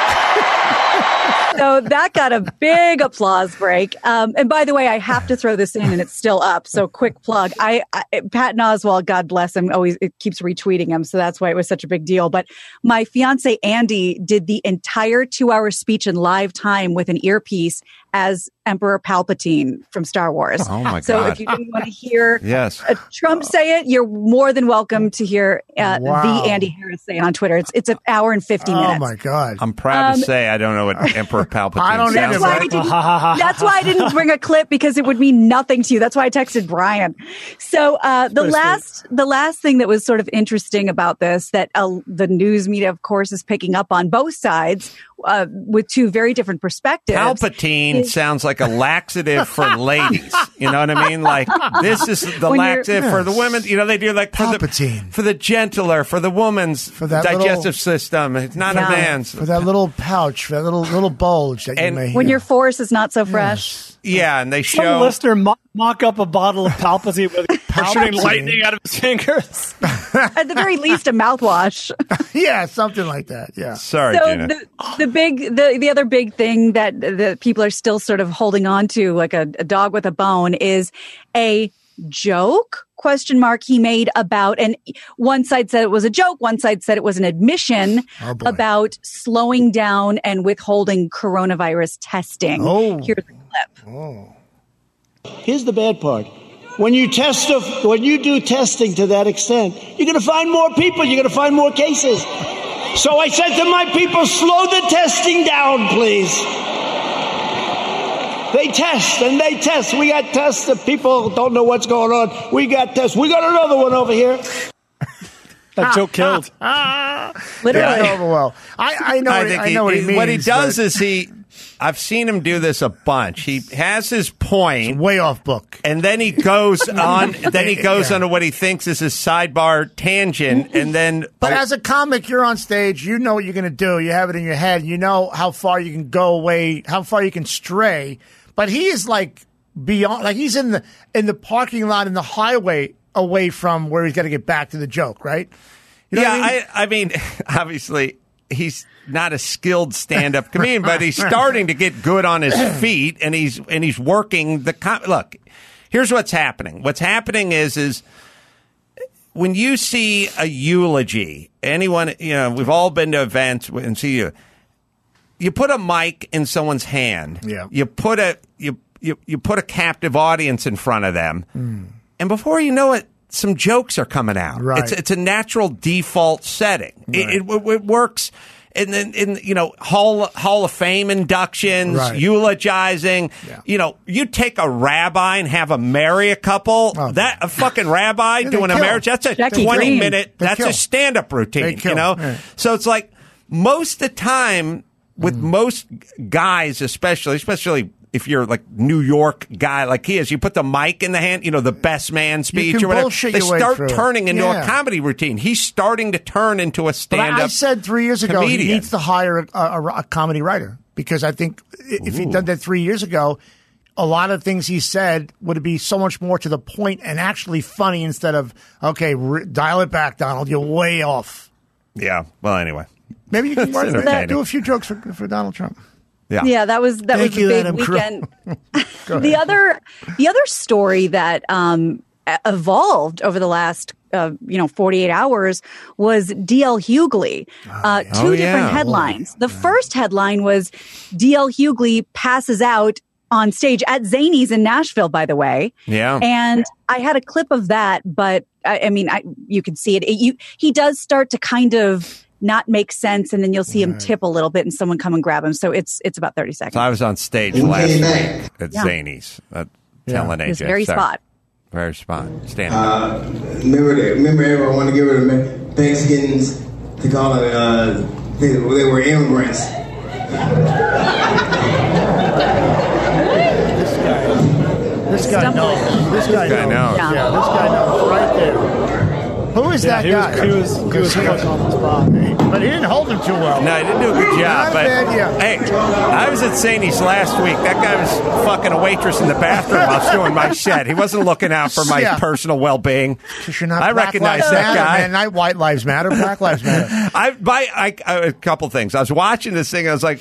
So that got a big applause break. Um, and by the way, I have to throw this in, and it's still up. So quick plug. I, I Patton Oswalt, God bless him, always it keeps retweeting him. So that's why it was such a big deal. But my fiance Andy did the entire two-hour speech in live time with an earpiece as Emperor Palpatine from Star Wars. Oh, my so God. if you didn't want to hear Yes. uh, Trump say it, you're more than welcome to hear uh, Wow. the Andy Harris say it on Twitter. It's it's an hour and fifty Oh minutes. my God! I'm proud Um, to say I don't know what Emperor Palpatine I don't sounds either, That's why, I like. didn't, that's why I didn't bring a clip, because it would mean nothing to you. That's why I texted Brian. So uh, the Pretty last the last thing that was sort of interesting about this, that uh, the news media, of course, is picking up on both sides uh, with two very different perspectives. Palpatine is- sounds like a laxative for ladies. You know what I mean? Like, this is the When you're- laxative for the women. You know, they do like for the, Palpatine. for the gentler, for the woman's For that digestive little- system. It's not Yeah. a man's. For that little pouch, for that little little bulge that And you may when hear. your force is not so fresh. Yeah, and they Some show. listener mo- mock up a bottle of Palpatine with shooting Palpatine. lightning out of his fingers. At the very least, a mouthwash. yeah, something like that. Yeah. Sorry, So Gina. the, the big the, the other big thing that that people are still sort of holding on to, like a, a dog with a bone, is a joke question mark he made about, and one side said it was a joke, one side said it was an admission Oh, boy. about slowing down and withholding coronavirus testing. Oh. Here's the clip. Here's the bad part. When you test, when you do testing to that extent, you're going to find more people. You're going to find more cases. So I said to my people, slow the testing down, please. They test and they test. We got tests that people don't know what's going on. We got tests. We got another one over here. That joke killed. Literally. Yeah, oh, well, I, I know. I what, think I he, know what he he- means. what he does but is he. I've seen him do this a bunch. He has his point, way off book. and then he goes on. Then he goes Yeah. on to what he thinks is his sidebar tangent, and then. But as a comic, you're on stage. You know what you're going to do. You have it in your head. You know how far you can go away, how far you can stray. But he is like beyond. Like he's in the in the parking lot in the highway, away from where he's got to get back to the joke. Right? You know yeah, what I mean? I, I mean, obviously, he's not a skilled stand-up comedian, but he's starting to get good on his feet, and he's and he's working the. Com- Look, here's what's happening. What's happening is is when you see a eulogy. Anyone, you know, we've all been to events and see you. You put a mic in someone's hand. Yeah. You put a you you you put a captive audience in front of them, and before you know it, some jokes are coming out. Right. It's it's a natural default setting. Right. It, it, it works. And then in you know Hall Hall of Fame inductions, Right. eulogizing. Yeah. You know, you take a rabbi and have him marry a couple. Oh, that a fucking rabbi they doing a kill. marriage. That's a Jackie twenty Green. minute. They That's kill. a stand up They routine. kill. You know, Right. so it's like most of the time with Mm. most guys, especially especially. If you're like New York guy like he is, you put the mic in the hand, you know, the best man speech can or whatever. bullshit They your way start through it. turning into Yeah. a comedy routine. He's starting to turn into a But stand-up I, I said three years ago comedian. he needs to hire a, a, a comedy writer, because I think i- if he'd done that three years ago, a lot of things he said would be so much more to the point and actually funny, instead of, okay, re- dial it back, Donald, you're way off. Yeah. Well, anyway. Maybe you can It's work that, entertaining. do a few jokes for, for Donald Trump. Yeah. Yeah, that was that Thank was the you, big Adam Crow. weekend. the other the other story that um, e- evolved over the last uh, you know forty-eight hours was D L Hughley. Uh, two Oh, different yeah. headlines. The first headline was D L Hughley passes out on stage at Zanies in Nashville, by the way. Yeah. And I had a clip of that, but I, I mean, I, you can see it. it you, he does start to kind of not make sense, and then you'll see him tip a little bit and someone come and grab him. So it's it's about thirty seconds. So I was on stage Who last came week back? at Yeah. Zanies. Uh, Yeah. telling A J. It's very Sorry. spot. Very spot. Standing. Uh, remember, that, remember, everyone want to give it a Thanksgivings to call it. Uh, they, they were immigrants. This guy Stumbling. knows. This guy guy knows. knows. Yeah. Yeah, this guy knows right there. Who is Yeah, that he guy? was, he was, he was quick on the spot. But he didn't hold him too well. No, he didn't do a good job. Not a But bad, yeah. hey, I was at Zanies last week. That guy was fucking a waitress in the bathroom while I was doing my set. He wasn't looking out for my Yeah. personal well-being. Because you're not I Black recognize Lives that Matter, guy. Man, not White Lives Matter. Black Lives Matter. I, by, I, I, a couple things. I was watching this thing. I was like,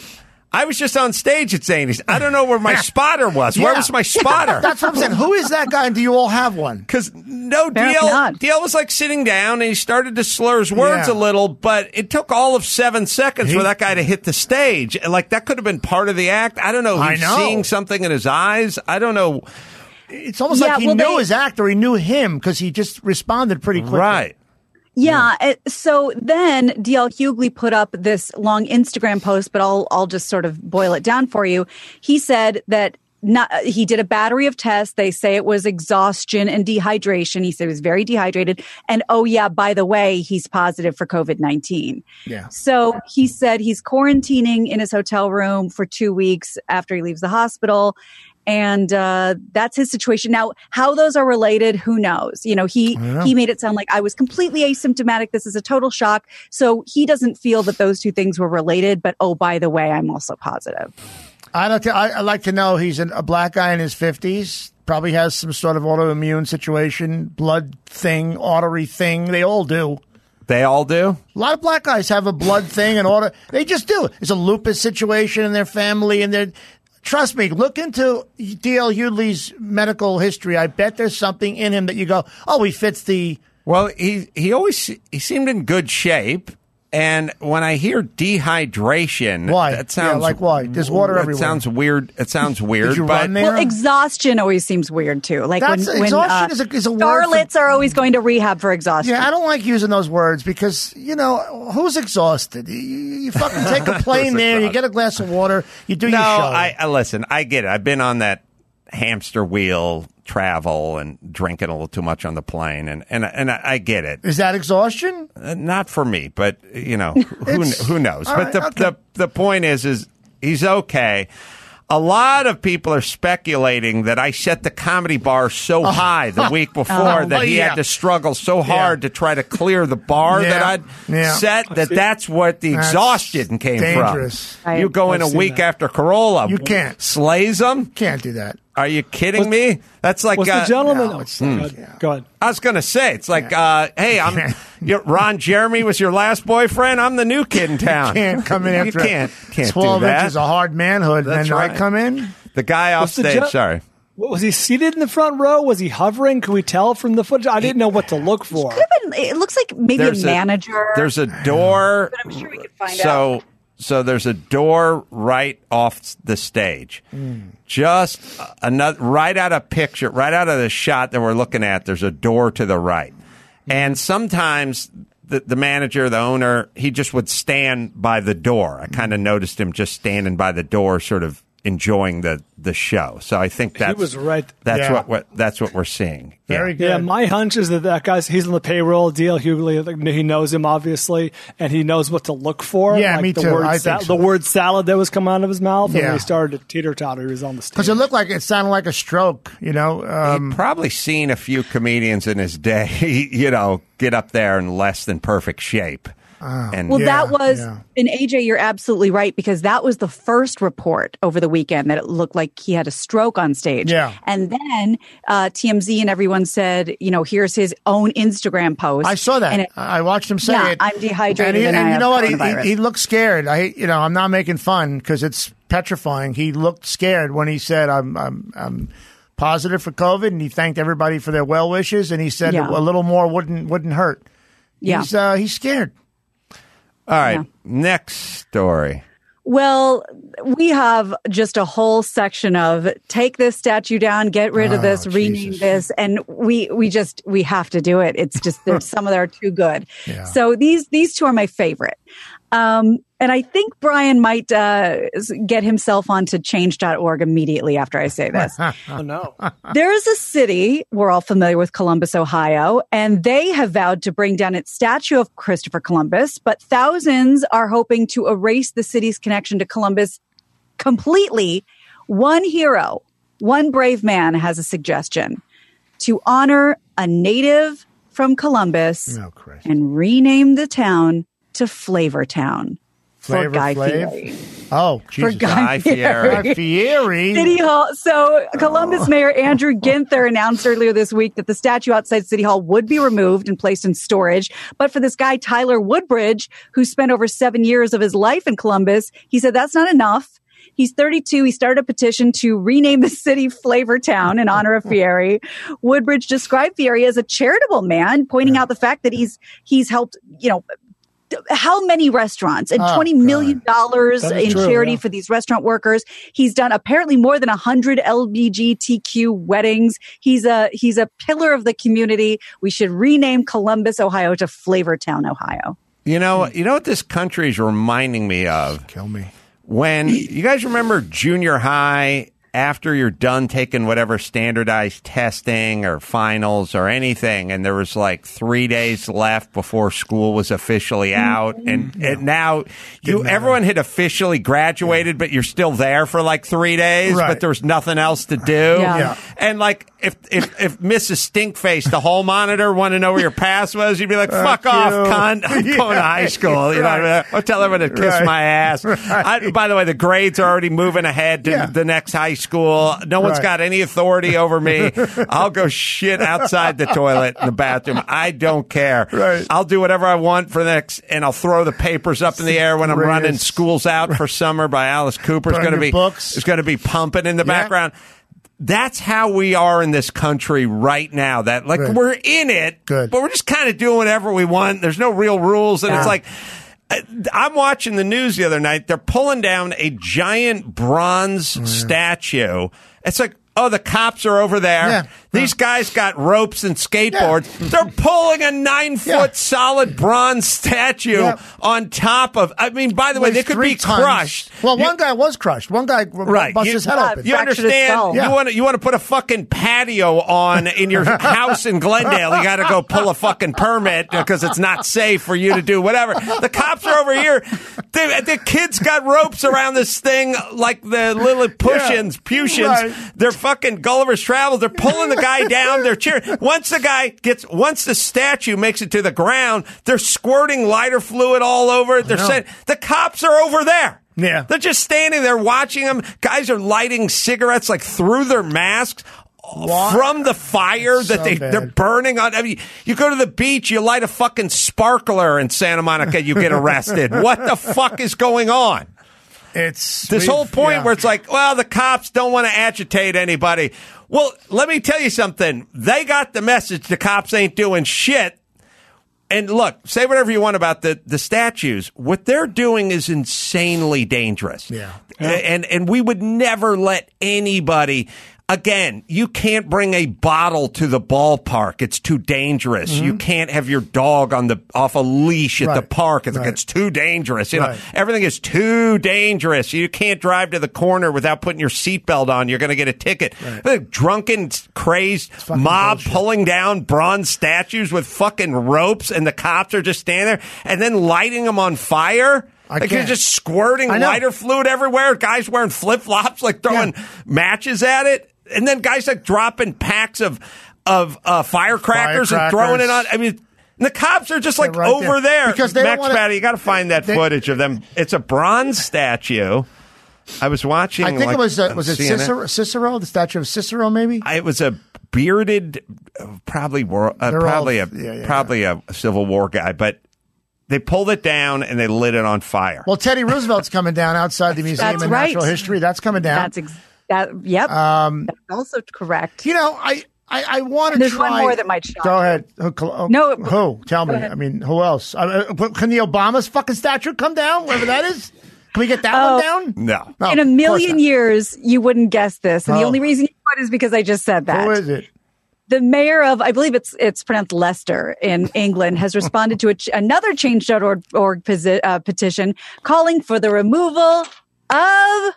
I was just on stage at Zanies. I don't know where my spotter was. Where Yeah. was my spotter? That's what I'm saying. Who is that guy, and do you all have one? Because no, Apparently D L, not. D L was like sitting down and he started to slur his words Yeah. a little, but it took all of seven seconds He- for that guy to hit the stage. And, Like, that could have been part of the act. I don't know. I He's know. seeing something in his eyes. I don't know. It's almost Yeah, like he well, knew they- his actor. He knew him because he just responded pretty quickly. Right. Yeah. it- So then D L Hughley put up this long Instagram post, but I'll I'll just sort of boil it down for you. He said that not he did a battery of tests. They say it was exhaustion and dehydration. He said he was very dehydrated. And oh yeah, by the way, he's positive for COVID nineteen. Yeah. So he said he's quarantining in his hotel room for two weeks after he leaves the hospital. And uh, that's his situation. Now, how those are related, who knows? You know, he he made it sound like I was completely asymptomatic. This is a total shock. So he doesn't feel that those two things were related. But oh, by the way, I'm also positive. I'd like to, I, I'd like to know he's an, a black guy in his fifties, probably has some sort of autoimmune situation, blood thing, artery thing. They all do. They all do? A lot of black guys have a blood thing and auto. They just do. It's a lupus situation in their family, and they're. Trust me, look into D L Hughley's medical history. I bet there's something in him that you go, oh, he fits the. Well, he he always he seemed in good shape, and when I hear dehydration, Why? that sounds Yeah, like why? There's water it everywhere. sounds weird. It sounds weird. Did you but run there? Well, exhaustion always seems weird too. Like That's- when, when exhaustion uh, is a- is a word for- starlets are always going to rehab for exhaustion. Yeah, I don't like using those words because, you know, who's exhausted? You, you fucking take a plane there, you get a glass of water, you do no, your show. I, I listen. I get it. I've been on that hamster wheel travel and drinking a little too much on the plane, and and and I, I get it. Is that exhaustion? Uh, not for me, but you know, who It's- who knows? all But right, the, okay. the the point is, is he's okay. A lot of people are speculating that I set the comedy bar so high the week before Oh, that he yeah. had to struggle so hard to try to clear the bar Yeah. that I'd Yeah. set. That that's what the That's exhaustion came dangerous. from. I- You go in I've a seen week that. after Corolla, You can't. slays them. Can't do that. Are you kidding Was- me? That's like Was uh, the gentleman? no, oh, it's go like- ahead. yeah. Go ahead. I was going to say, it's like, uh, hey, I'm you're, Ron Jeremy was your last boyfriend. I'm the new kid in town. Can't come in You after can't, can't twelve do that. inches of hard manhood, That's and then right. I come in. The guy off Was the stage, gen- sorry. What, was he seated in the front row? Was he hovering? Could we tell from the footage? I didn't know what to look for. Could have been- it looks like maybe There's a manager. there's a door. But I'm sure we could find so, out. So there's a door right off the stage. Just another, right out of picture, right out of the shot that we're looking at, there's a door to the right. And sometimes the, the manager, the owner, he just would stand by the door. I kind of noticed him just standing by the door, sort of enjoying the, the show. So I think that's was right. That's Yeah. what, what that's what we're seeing. Very yeah. good. Yeah, my hunch is that that guy's he's on the payroll. D L Hughley, like, he knows him obviously, and he knows what to look for. Yeah, like me the too. Word I sa- think so. The word salad that was coming out of his mouth, and Yeah. when he started to teeter totter, he was on the stage. Because it looked like it sounded like a stroke, you know. Um, He'd probably seen a few comedians in his day, you know, get up there in less than perfect shape. and Well, Yeah, that was, yeah. and A J, you're absolutely right, because that was the first report over the weekend that it looked like he had a stroke on stage. Yeah. And then uh, T M Z and everyone said, you know, here's his own Instagram post. I saw that. And it- I watched him say Yeah, it. I'm dehydrated And, he, and I and you have know what? He, coronavirus. he, he looked scared. I, you know, I'm not making fun because it's petrifying. He looked scared when he said, "I'm, I'm, I'm positive for COVID," and he thanked everybody for their well wishes. And he said Yeah. a little more wouldn't wouldn't hurt. Yeah. He's uh, he's scared. All right, Yeah. next story. Well, we have just a whole section of take this statue down, get rid of Oh, this, rename Jesus. this, and we we just we have to do it. It's just there's some of them are too good. Yeah. So these these two are my favorite. Um, and I think Brian might uh, get himself onto change dot org immediately after I say this. oh no, There is a city, we're all familiar with Columbus, Ohio, and they have vowed to bring down its statue of Christopher Columbus, but thousands are hoping to erase the city's connection to Columbus completely. One hero, one brave man has a suggestion to honor a native from Columbus Oh, Christ. and rename the town to Flavortown. Flavor for Guy Flav? Fieri. Oh, For Jesus. Guy, Guy Fieri. Guy Fieri. City Hall. So Columbus Mayor Andrew Ginther announced earlier this week that the statue outside City Hall would be removed and placed in storage. But for this guy, Tyler Woodbridge, who spent over seven years of his life in Columbus, he said that's not enough. He's thirty-two. He started a petition to rename the city Flavor Town in honor of Fieri. Woodbridge described Fieri as a charitable man, pointing out the fact that he's he's helped, you know, how many restaurants and Oh, twenty million dollars That is in true, charity yeah. for these restaurant workers. He's done apparently more than a hundred L G B T Q weddings. He's a, he's a pillar of the community. We should rename Columbus, Ohio to Flavor Town, Ohio. You know, you know what this country is reminding me of? Kill me. When you guys remember junior high, after you're done taking whatever standardized testing or finals or anything, and there was like three days left before school was officially out, and, and now you matter. everyone had officially graduated, but you're still there for like three days, Right. but there was nothing else to do. Yeah. Yeah. And like if if if Missus Stinkface, the hall monitor, wanted to know where your pass was, you'd be like, "Fuck Fuck off, you." cunt! I'm going to high school." You know, what I mean? I'll tell everyone to kiss Right. my ass. I, by the way, the grades are already moving ahead to Yeah. the next high school. No one's Right. got any authority over me. I'll go shit outside the toilet in the bathroom. I don't care. Right. I'll do whatever I want for the next, and I'll throw the papers up in the air when I'm Greatest. running "School's Out for Summer" by Alice Cooper. It's Burn going to your be books. It's going to be pumping in the Yeah. background. That's how we are in this country right now. That like Good. we're in it, Good. but we're just kind of doing whatever we want. There's no real rules, and Yeah. it's like. I- I'm watching the news the other night. They're pulling down a giant bronze statue. It's like, oh, the cops are over there. Yeah. These guys got ropes and skateboards. They're pulling a nine foot Yeah. solid bronze statue Yeah. on top of. I mean, by the way, Weighs they could three be tons. crushed. Well, You- one guy was crushed. One guy Right. busted You- his head Yeah, open. You fractured his understand? skull. You Yeah. want to you want to put a fucking patio on in your house in Glendale. You got to go pull a fucking permit because it's not safe for you to do whatever. The cops are over here. They, the kids got ropes around this thing like the little pushins, pushins. Right. They're fucking Gulliver's Travels. They're pulling the guy down. They're cheering. Once the guy gets, once the statue makes it to the ground, they're squirting lighter fluid all over it. They're know. saying the cops are over there. Yeah. They're just standing there watching them. Guys are lighting cigarettes like through their masks What? from the fire that So they, bad. they're burning on. I mean, you go to the beach, you light a fucking sparkler in Santa Monica, you get arrested. What the fuck is going on? It's This we've- whole point yeah. where it's like, well, the cops don't want to agitate anybody. Well, let me tell you something. They got the message the cops ain't doing shit. And look, say whatever you want about the, the statues. What they're doing is insanely dangerous. Yeah. And, and we would never let anybody. Again, you can't bring a bottle to the ballpark. It's too dangerous. Mm-hmm. You can't have your dog on the off a leash at the Right. park. It's like Right. it's too dangerous. You know, Right. everything is too dangerous. You can't drive to the corner without putting your seatbelt on. You're going to get a ticket. The drunken, crazed fucking mob bullshit. pulling down bronze statues with fucking ropes, and the cops are just standing there and then lighting them on fire. I Like you're can't. just squirting I know. lighter fluid everywhere. Guys wearing flip flops, like throwing Yeah. matches at it, and then guys like dropping packs of of uh, firecrackers, and throwing it on. I mean. And the cops are just like They're right over there. there. Because they don't Max wanna- Patty, you got to find that they- footage of them. It's a bronze statue. I was watching. I think like, it was uh, on was it C N N. Cicero, Cicero, the statue of Cicero, maybe. It was a bearded, uh, probably wor- uh, They're probably all- a yeah, yeah, probably a Civil War guy, but they pulled it down and they lit it on fire. Well, Teddy Roosevelt's coming down outside the Museum That's of right. Natural History. That's coming down. That's ex- that. Yep. Um, That's also correct. you know, I I, I want to There's try. one more that might shock Go you. ahead. Who, oh, No, who? Tell me. ahead. I mean, who else? Uh, uh, can the Obama's fucking statue come down, wherever that is? Can we get that Oh. one down? no. No, In a of course million not. years, you wouldn't guess this, and the Oh. only reason you would is because I just said that. Who is it? The mayor of, I believe it's it's pronounced Leicester in England, has responded to a ch- another change dot org posi- uh, petition calling for the removal of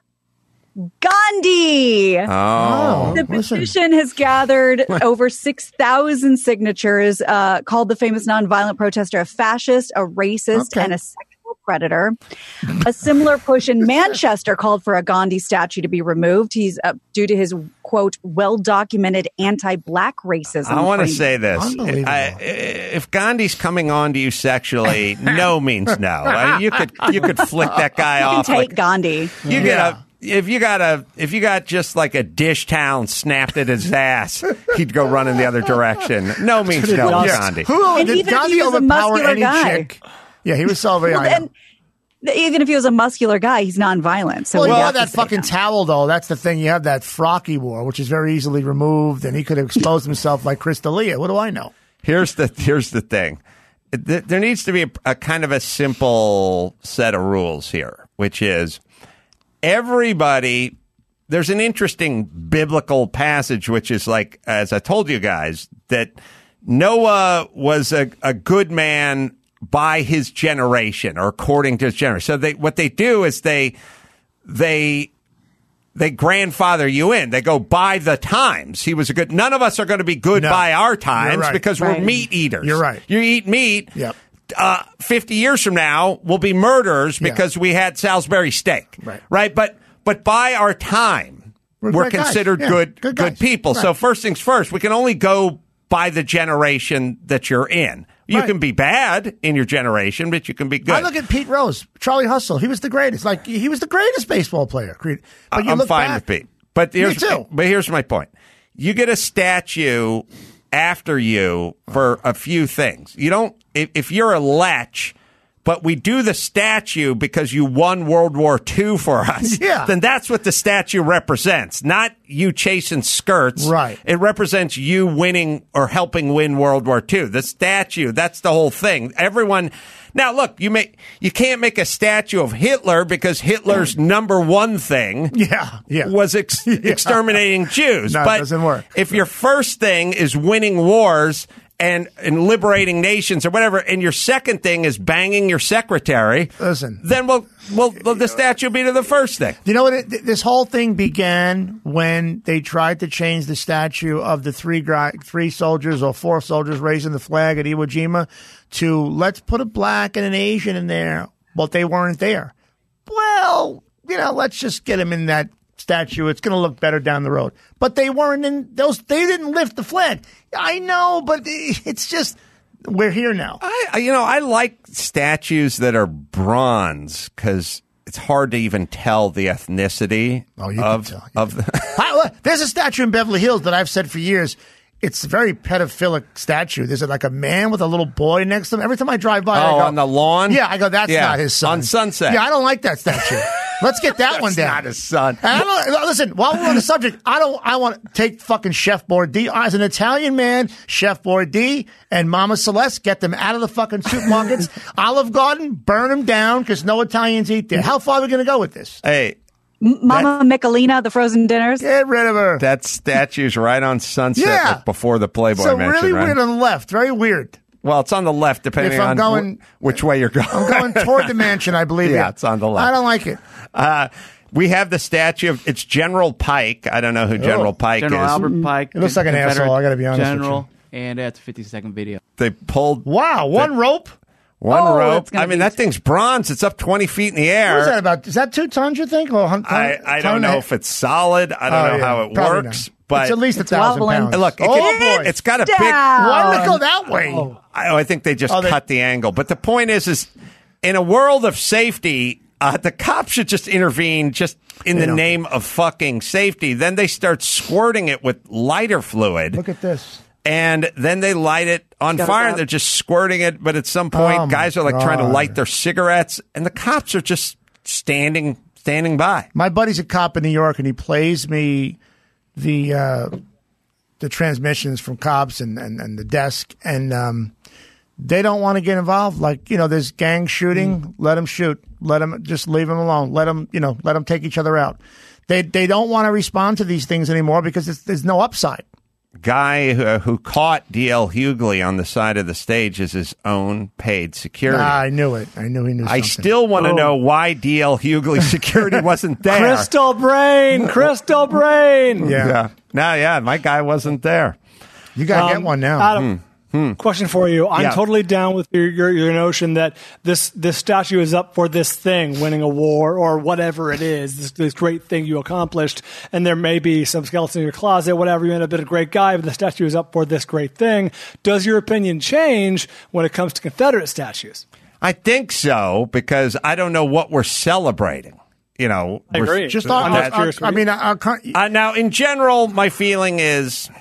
Gandhi. Oh. The listen. petition has gathered over six thousand signatures, uh, called the famous nonviolent protester a fascist, a racist, Okay. and a sexual predator. A similar push in Manchester called for a Gandhi statue to be removed. He's uh, due to his, quote, well-documented anti-black racism. I want to say this. I, if Gandhi's coming on to you sexually, no means no. Uh, you could you could flick that guy you off. can take like, Gandhi. You get a If you got a, if you got just like a dish towel snapped at his ass, he'd go running the other direction. No means no, Yes. Gandhi. Who And did even if Gandhi he was a overpower muscular any guy. chick? Yeah, he was so very. Well, and even if he was a muscular guy, he's nonviolent. So well, we'd he have had to that say fucking no. towel, though. That's the thing. You have that frock he wore, which is very easily removed, and he could have exposed himself like Chris D'Elia. What do I know? Here's the here's the thing. Th- There needs to be a, a kind of a simple set of rules here, which is everybody. There's an interesting biblical passage, which is like, as I told you guys, that Noah was a, a good man by his generation or according to his generation. So they, what they do is they, they, they grandfather you in. They go by the times. He was a good, none of us are going to be good No. by our You're times right. because Right. we're meat eaters. You're right. You eat meat. Yep. Uh, fifty years from now, we'll be murderers Yeah. because we had Salisbury steak. Right. Right. But, but by our time, We're we're, great guys. considered Yeah, good, good good, guys. people. Right. So first things first, we can only go by the generation that you're in. You Right. can be bad in your generation, but you can be good. I look at Pete Rose, Charlie Hustle. He was the greatest. Like he was the greatest baseball player. But you I'm look fine back, with Pete. But here's, too. But here's my point. You get a statue after you for a few things. You don't, if, if you're a lech, but we do the statue because you won World War Two for us, Yeah. then that's what the statue represents, not you chasing skirts. Right. It represents you winning or helping win World War Two. The statue, that's the whole thing. Everyone. Now, look, you make you can't make a statue of Hitler because Hitler's number one thing Yeah, yeah. was ex- exterminating Jews. No, it but doesn't work. If your first thing is winning wars and, and liberating nations or whatever, and your second thing is banging your secretary, Listen. then we'll, we'll, the statue will be to the first thing. You know what? It, th- this whole thing began when they tried to change the statue of the three gri- three soldiers or four soldiers raising the flag at Iwo Jima to let's put a black and an Asian in there, but they weren't there. Well, you know, let's just get them in that statue. It's going to look better down the road. But they weren't in those. They didn't lift the flag. I know, but it's just we're here now. I, I- you know, I like statues that are bronze because it's hard to even tell the ethnicity Oh, you of, can tell. You of the. I- look, there's a statue in Beverly Hills that I've said for years. It's a very pedophilic statue. There's like a man with a little boy next to him. Every time I drive by, I Oh, go, on the lawn? Yeah, I go, that's Yeah, not his son. on Sunset. Yeah, I don't like that statue. Let's get that one That's down. not his son. And I don't, listen, while we're on the subject, I don't. I want to take fucking Chef Boyardee as an Italian man. Chef Boyardee and Mama Celeste, get them out of the fucking supermarkets. Olive Garden, burn them down because no Italians eat there. How far are we going to go with this? Hey, M- Mama Michelina, the frozen dinners. Get rid of her. that statue's right on Sunset Yeah. like before the Playboy so mention, really right? weird on the left. Very weird. Well, it's on the left, depending If I'm on going- wh- which way you're going. I'm going toward the mansion, I believe. Yeah, it's on the left. I don't like it. Uh, we have the statue of it's General Pike. I don't know who General Oh. Pike General is. Albert Pike. It looks like an Confederate asshole, I gotta be honest with General, and that's a fifty-second video. They pulled Wow, one rope. one Oh, rope. it's gonna I mean, be- that thing's bronze. It's up twenty feet in the air. What is that about? Is that two tons? You think? Or hun- I, ton- I ton don't and a know half? if it's solid. I don't Oh, know yeah. how it Probably works, not. but it's at least a It's thousand wobbling. pounds. look, it oh can- boy, it's got a Down. big. Why did it go that way? I, I think they just Oh, they- cut the angle. But the point is, is in a world of safety, uh, the cops should just intervene just in They the don't. name of fucking safety. Then they start squirting it with lighter fluid. Look at this. And then they light it on Goes fire. up. They're just squirting it. But at some point, Oh, my guys are like trying to God. light their cigarettes, and the cops are just standing, standing by. My buddy's a cop in New York, and he plays me the uh, the transmissions from cops and, and, and the desk, and um, they don't want to get involved. Like, you know, there's gang shooting. Mm. Let them shoot. Let them just leave them alone. Let them, you know, let them take each other out. They they don't want to respond to these things anymore because it's, there's no upside. Guy who, who caught D L Hughley on the side of the stage is his own paid security. Ah, I knew it. I knew he knew I something. still want to Oh. know why D L Hughley's security wasn't there. Crystal brain, crystal brain. Yeah. Yeah. No, yeah, my guy wasn't there. You got to Um, get one now. Adam, Hmm. Question for you. I'm Yeah. totally down with your, your your notion that this this statue is up for this thing, winning a war or whatever it is, this, this great thing you accomplished. And there may be some skeletons in your closet, whatever. You end up being a great guy, but the statue is up for this great thing. Does your opinion change when it comes to Confederate statues? I think so, because I don't know what we're celebrating. You know, I we're- agree. Just I'm on, not I, curious I what mean, I, I can't, Uh, now, in general, my feeling is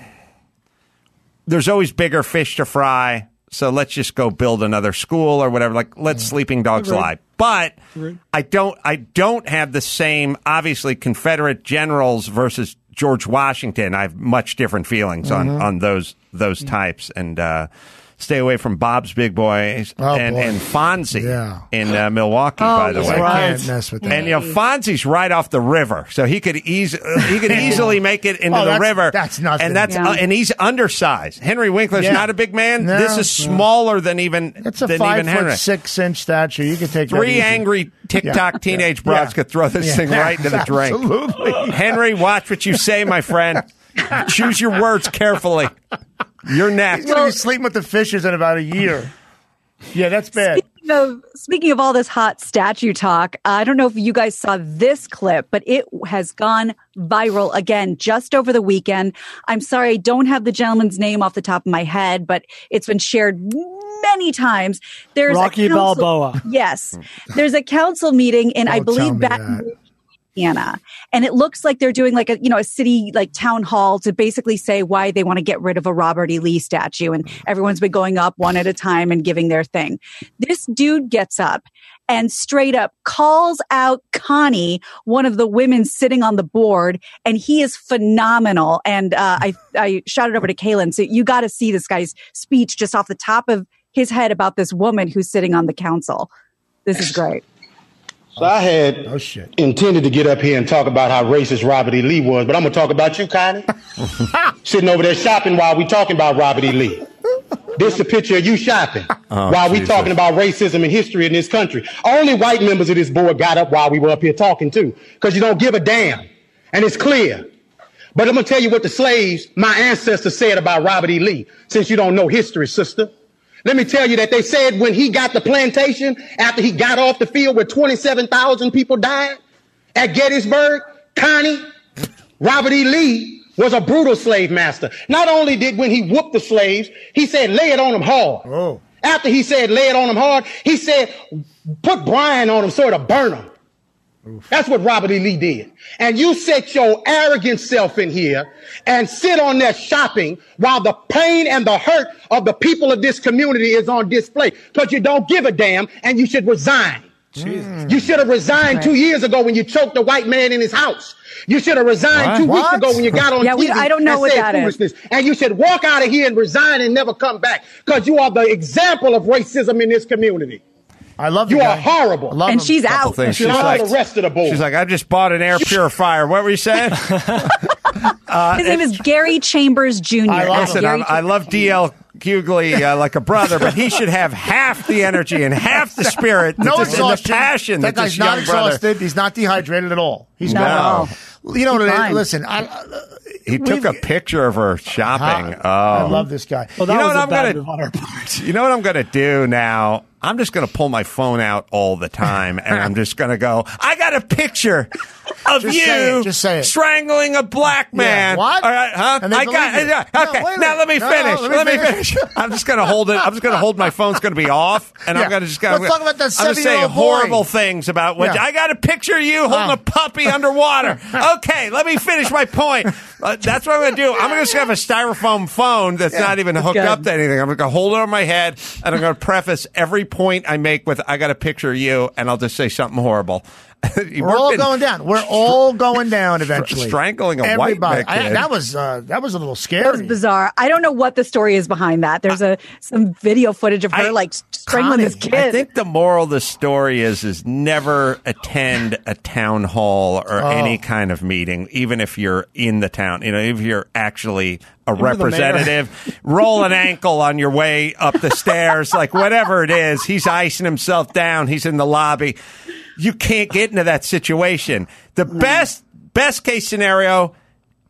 there's always bigger fish to fry. So let's just go build another school or whatever. Like, let sleeping dogs Agreed. lie. But Agreed. I don't. I don't have the same. Obviously, Confederate generals versus George Washington. I have much different feelings on on those those types. And uh, stay away from Bob's Big Boys Oh, and boy. and Fonzie Yeah. in uh, Milwaukee. by the yeah. way, I Right. can't mess with that. and you know, Fonzie's right off the river, so he could easy he could easily make it into Oh, the that's- river. that's nothing. and that's Yeah. uh, and he's undersized. Henry Winkler's Yeah. not a big man. No, this is no. smaller than even It's a than five even Henry. foot six inch statue. You can take that Three easy. angry TikTok Yeah. teenage Yeah. broads could throw this Yeah. thing right into the drink. Absolutely. Henry, watch what you say, my friend. Choose your words carefully. You're next. He's going to be sleeping with the fishes in about a year. Yeah, that's bad. Speaking of, speaking of all this hot statue talk, I don't know if you guys saw this clip, but it has gone viral again just over the weekend. I'm sorry, I don't have the gentleman's name off the top of my head, but it's been shared many times. There's Rocky a council, Balboa. Yes. There's a council meeting in, I Don't tell believe, me Baton that. Rouge, Louisiana. And it looks like they're doing like a, you know, a city like town hall to basically say why they want to get rid of a Robert E. Lee statue. And everyone's been going up one at a time and giving their thing. This dude gets up and straight up calls out Connie, one of the women sitting on the board, and he is phenomenal. And uh, I, I shot it over to Kaylin. So you got to see this guy's speech just off the top of his head about this woman who's sitting on the council. This is great. So I had Oh, shit. intended to get up here and talk about how racist Robert E. Lee was, but I'm going to talk about you, Connie. Sitting over there shopping while we talking about Robert E. Lee. This is a picture of you shopping Oh, while we Jesus. talking about racism and history in this country. Only white members of this board got up while we were up here talking too, because you don't give a damn. And it's clear. But I'm going to tell you what the slaves, my ancestors, said about Robert E. Lee, since you don't know history, sister. Let me tell you that they said when he got the plantation, after he got off the field where twenty-seven thousand people died at Gettysburg, Connie, Robert E. Lee was a brutal slave master. Not only did when he whooped the slaves, he said, lay it on them hard. Oh. After he said, lay it on them hard, he said, put brine on them so it'll burn them. That's what Robert E. Lee did. And you set your arrogant self in here and sit on there shopping while the pain and the hurt of the people of this community is on display because you don't give a damn and you should resign. Jesus. You should have resigned two years ago when you choked a white man in his house. You should have resigned What? two What? weeks ago when you got on Yeah, T V we- I don't know and what said that is. foolishness. And you should walk out of here and resign and never come back because you are the example of racism in this community. I love the You guy. are horrible. I love And him. she's Couple out. things. She's She's all like, the rest of the board. she's like, I just bought an air purifier. What were you saying? His name is Gary Chambers Junior I love Listen, I'm, I love D L Hughley uh, like a brother, but he should have half the energy and half the spirit, No that this- and the exhaustion. passion That that this guy's not young brother. exhausted. He's not dehydrated at all. He's Not at not. all. You know what He's it is? fine. Listen, I, uh, He took a picture of her shopping. Oh, I love this guy. Well, that You know was what a I'm bad gonna- move on our part. You know what I'm going to do now? I'm just going to pull my phone out all the time, and I'm just going to go, I got a picture of Just you say it, just say it. strangling a black man. what? All right, huh? And they I got believe you. yeah, No, Okay, wait a now let me minute. No, no, finish. let me let me finish. finish. I'm just going to hold it. I'm just going to hold my phone's going to be off, and Yeah. I'm going to just go. Let's talk about that I'm going to say seven-year-old boy. horrible things about what Yeah. I got a picture of you holding Uh. a puppy underwater. Okay, let me finish my point. Uh, that's what I'm going to do. I'm going to have a styrofoam phone that's not even hooked good. up to anything. I'm going to hold it on my head, and I'm going to preface every point I make with, I got a picture of you, and I'll just say something horrible. We're all going down. We're all going down eventually. strangling a white Everybody. man, I, kid. that was uh, that was a little scary. That was bizarre. I don't know what the story is behind that. There's a some video footage of her I- like strangling this kid. I think the moral of the story is is never attend a town hall or Oh. any kind of meeting, even if you're in the town. You know, if you're actually a the mayor. representative, roll an ankle on your way up the stairs, like whatever it is. He's icing himself down. He's in the lobby. You can't get into that situation. The best best case scenario,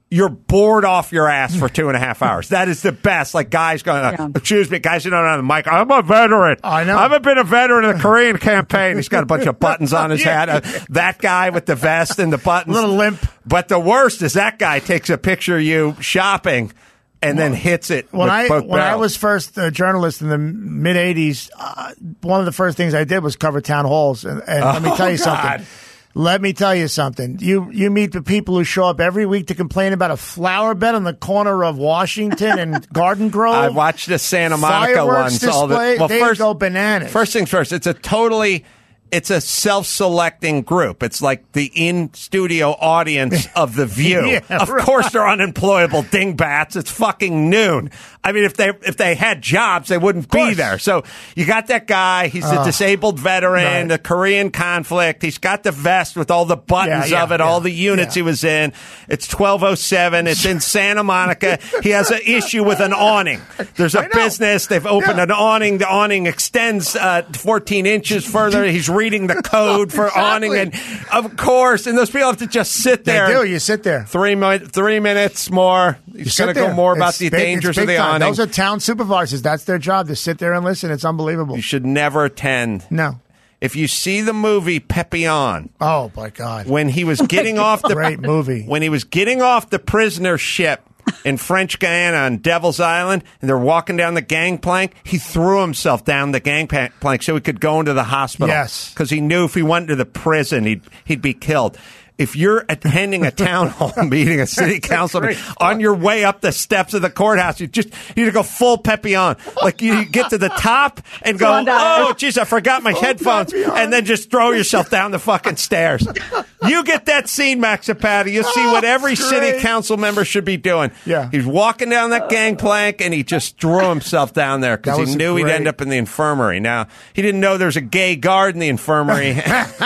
you're bored off your ass for two and a half hours. That is the best. Like guys going, uh, Yeah. excuse me, guys, you don't know the mic. I'm a veteran. I know. I haven't been a veteran in the Korean campaign. He's got a bunch of buttons on his Yeah. head. Uh, that guy with the vest and the buttons. Little limp. But the worst is that guy takes a picture of you shopping and then hits it When with I both when I barrels. was first a journalist in the mid eighties, uh, one of the first things I did was cover town halls. And, and let me Oh, tell you God. something. Let me tell you something. You you meet the people who show up every week to complain about a flower bed on the corner of Washington and Garden Grove. I watched the Santa Monica Fireworks ones. All the, display, well, they first, go bananas. First things first, it's a totally, it's a self-selecting group. It's like the in-studio audience of The View. Yeah, of right. course they're unemployable dingbats. It's fucking noon. I mean, if they if they had jobs, they wouldn't be course. there. So you got that guy. He's a disabled veteran, right. the Korean conflict. He's got the vest with all the buttons Yeah, yeah, of it, yeah, all the units yeah. he was in. It's twelve oh seven. It's in Santa Monica. He has an issue with an awning. There's a I know. business. They've opened Yeah. an awning. The awning extends uh, fourteen inches further. He's reading the code for awning. And of course, and those people have to just sit They there. do. You sit there. Three, mi- three minutes more. He's You sit going to go there. more about It's the big- it's dangers of big the time. awning. Those are town supervisors. That's their job, to sit there and listen. It's unbelievable. You should never attend. No. If you see the movie Papillon, Oh, my God. when he was getting off the Great movie. when he was getting off the prisoner ship in French Guiana on Devil's Island, and they're walking down the gangplank, he threw himself down the gangplank so he could go into the hospital. Yes. Because he knew if he went to the prison, he'd he'd be killed. If you're attending a town hall meeting, a city council meeting, on your way up the steps of the courthouse, you just you need to go full Papillon. Like you get to the top and go, Come on down. oh, jeez, I forgot my headphones, Papillon. and then just throw yourself down the fucking stairs. You get that scene, Maxipati. You'll see what every city Great. council member should be doing. Yeah. He's walking down that gangplank, and he just threw himself down there because That he was knew he'd great. end up in the infirmary. Now, he didn't know there's a gay guard in the infirmary. You'd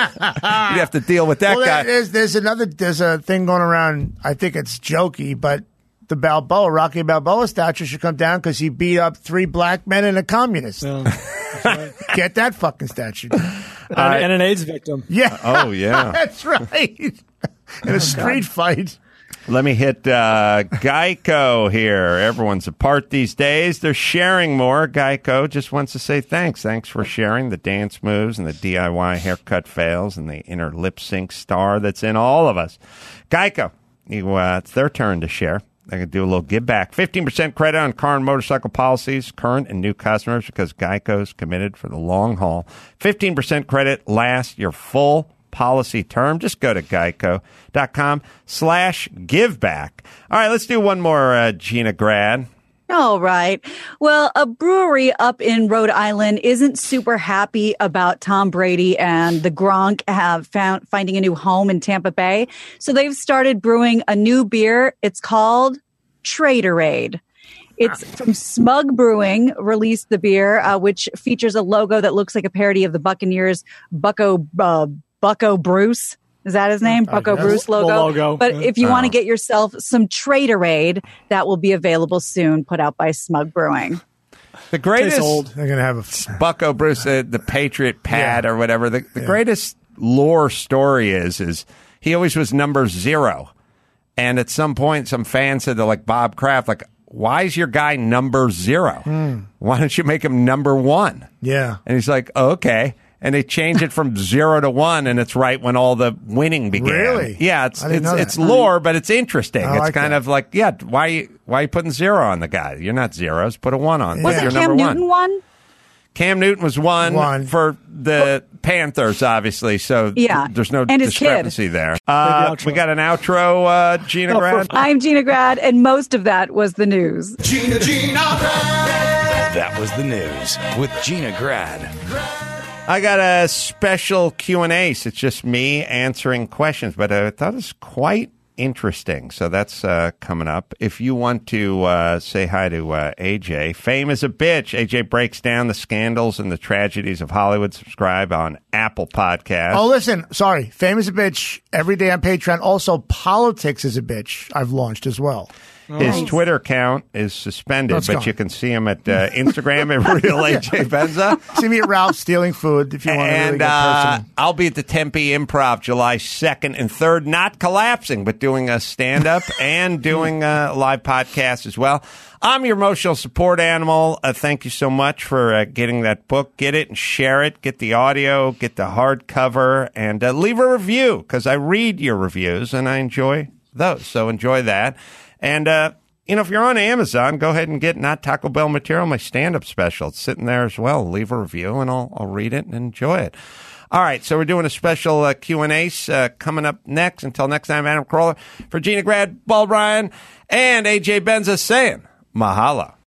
have to deal with that well, guy. there's, there's another there's a thing going around. I think it's jokey, but the Balboa, Rocky Balboa statue should come down because he beat up three black men and a communist. Yeah. Get that fucking statue down. and, and an AIDS victim. Yeah. Oh, yeah. That's right. In a street fight. Let me hit uh, Geico here. Everyone's apart these days. They're sharing more. Geico just wants to say thanks. Thanks for sharing the dance moves and the D I Y haircut fails and the inner lip sync star that's in all of us. Geico, you, uh, it's their turn to share. They're going to do a little give back. fifteen percent credit on car and motorcycle policies, current and new customers, because Geico's committed for the long haul. fifteen percent credit lasts your full policy term. Just go to geico.com slash give back. All right, let's do one more, uh, Gina Grad. All right. Well, a brewery up in Rhode Island isn't super happy about Tom Brady and the Gronk have found finding a new home in Tampa Bay. So they've started brewing a new beer. It's called Traderade. It's from Smug Brewing, released the beer, uh, which features a logo that looks like a parody of the Buccaneers Bucko uh, Bucko Bruce. Is that his name? Bucko guess. Bruce logo. The logo, But yeah. if you want Oh. to get yourself some Traderade, that will be available soon, put out by Smug Brewing. The Tastes greatest old. They're going to have a. Bucko Bruce, uh, the Patriot Pad Yeah. or whatever. The, the greatest lore story is is he always was number zero, and at some point, some fan said to like Bob Kraft, like, "Why is your guy number zero? Why don't you make him number one?" Yeah. And he's like, oh, "Okay." And they changed it from zero to one, and it's right when all the winning began. Really? Yeah, it's I didn't it's know that. it's lore, but it's interesting. I it's like kind that. of like, yeah, why you why you putting zero on the guy? You're not zeros. Put a one on. Was You're it Cam number Newton one. one? Cam Newton was one, One. for the Panthers, obviously. So Yeah. there's no And his kid. discrepancy there. Uh, outro. we got an outro, uh, Gina Oh, Grad. for- I'm Gina Grad, and most of that was the news. Gina, Gina, That was the news with Gina Grad. I got a special Q and A. So it's just me answering questions, but I thought it was quite interesting. So that's uh, coming up. If you want to uh, say hi to uh, A J, Fame is a Bitch. A J breaks down the scandals and the tragedies of Hollywood. Subscribe on Apple Podcasts. Oh, listen. Sorry. Fame is a bitch every day on Patreon. Also, Politics is a bitch. I've launched as well. His Nice. Twitter account is suspended, Let's but go. you can see him at uh, Instagram at Real A J Benza. See me at Ralph stealing food if you want to really And get uh, personal. I'll be at the Tempe Improv July second and third, not collapsing, but doing a stand-up and doing a live podcast as well. I'm your emotional support animal. Uh, thank you so much for uh, getting that book. Get it and share it. Get the audio, get the hardcover, and uh, leave a review because I read your reviews and I enjoy those. So enjoy that. And, uh, you know, if you're on Amazon, go ahead and get Not Taco Bell Material, my stand-up special. It's sitting there as well. Leave a review, and I'll, I'll read it and enjoy it. All right, so we're doing a special uh, Q and A uh, coming up next. Until next time, Adam Carolla, for Gina Grad, Paul Bryan, and A J Benza saying mahalo.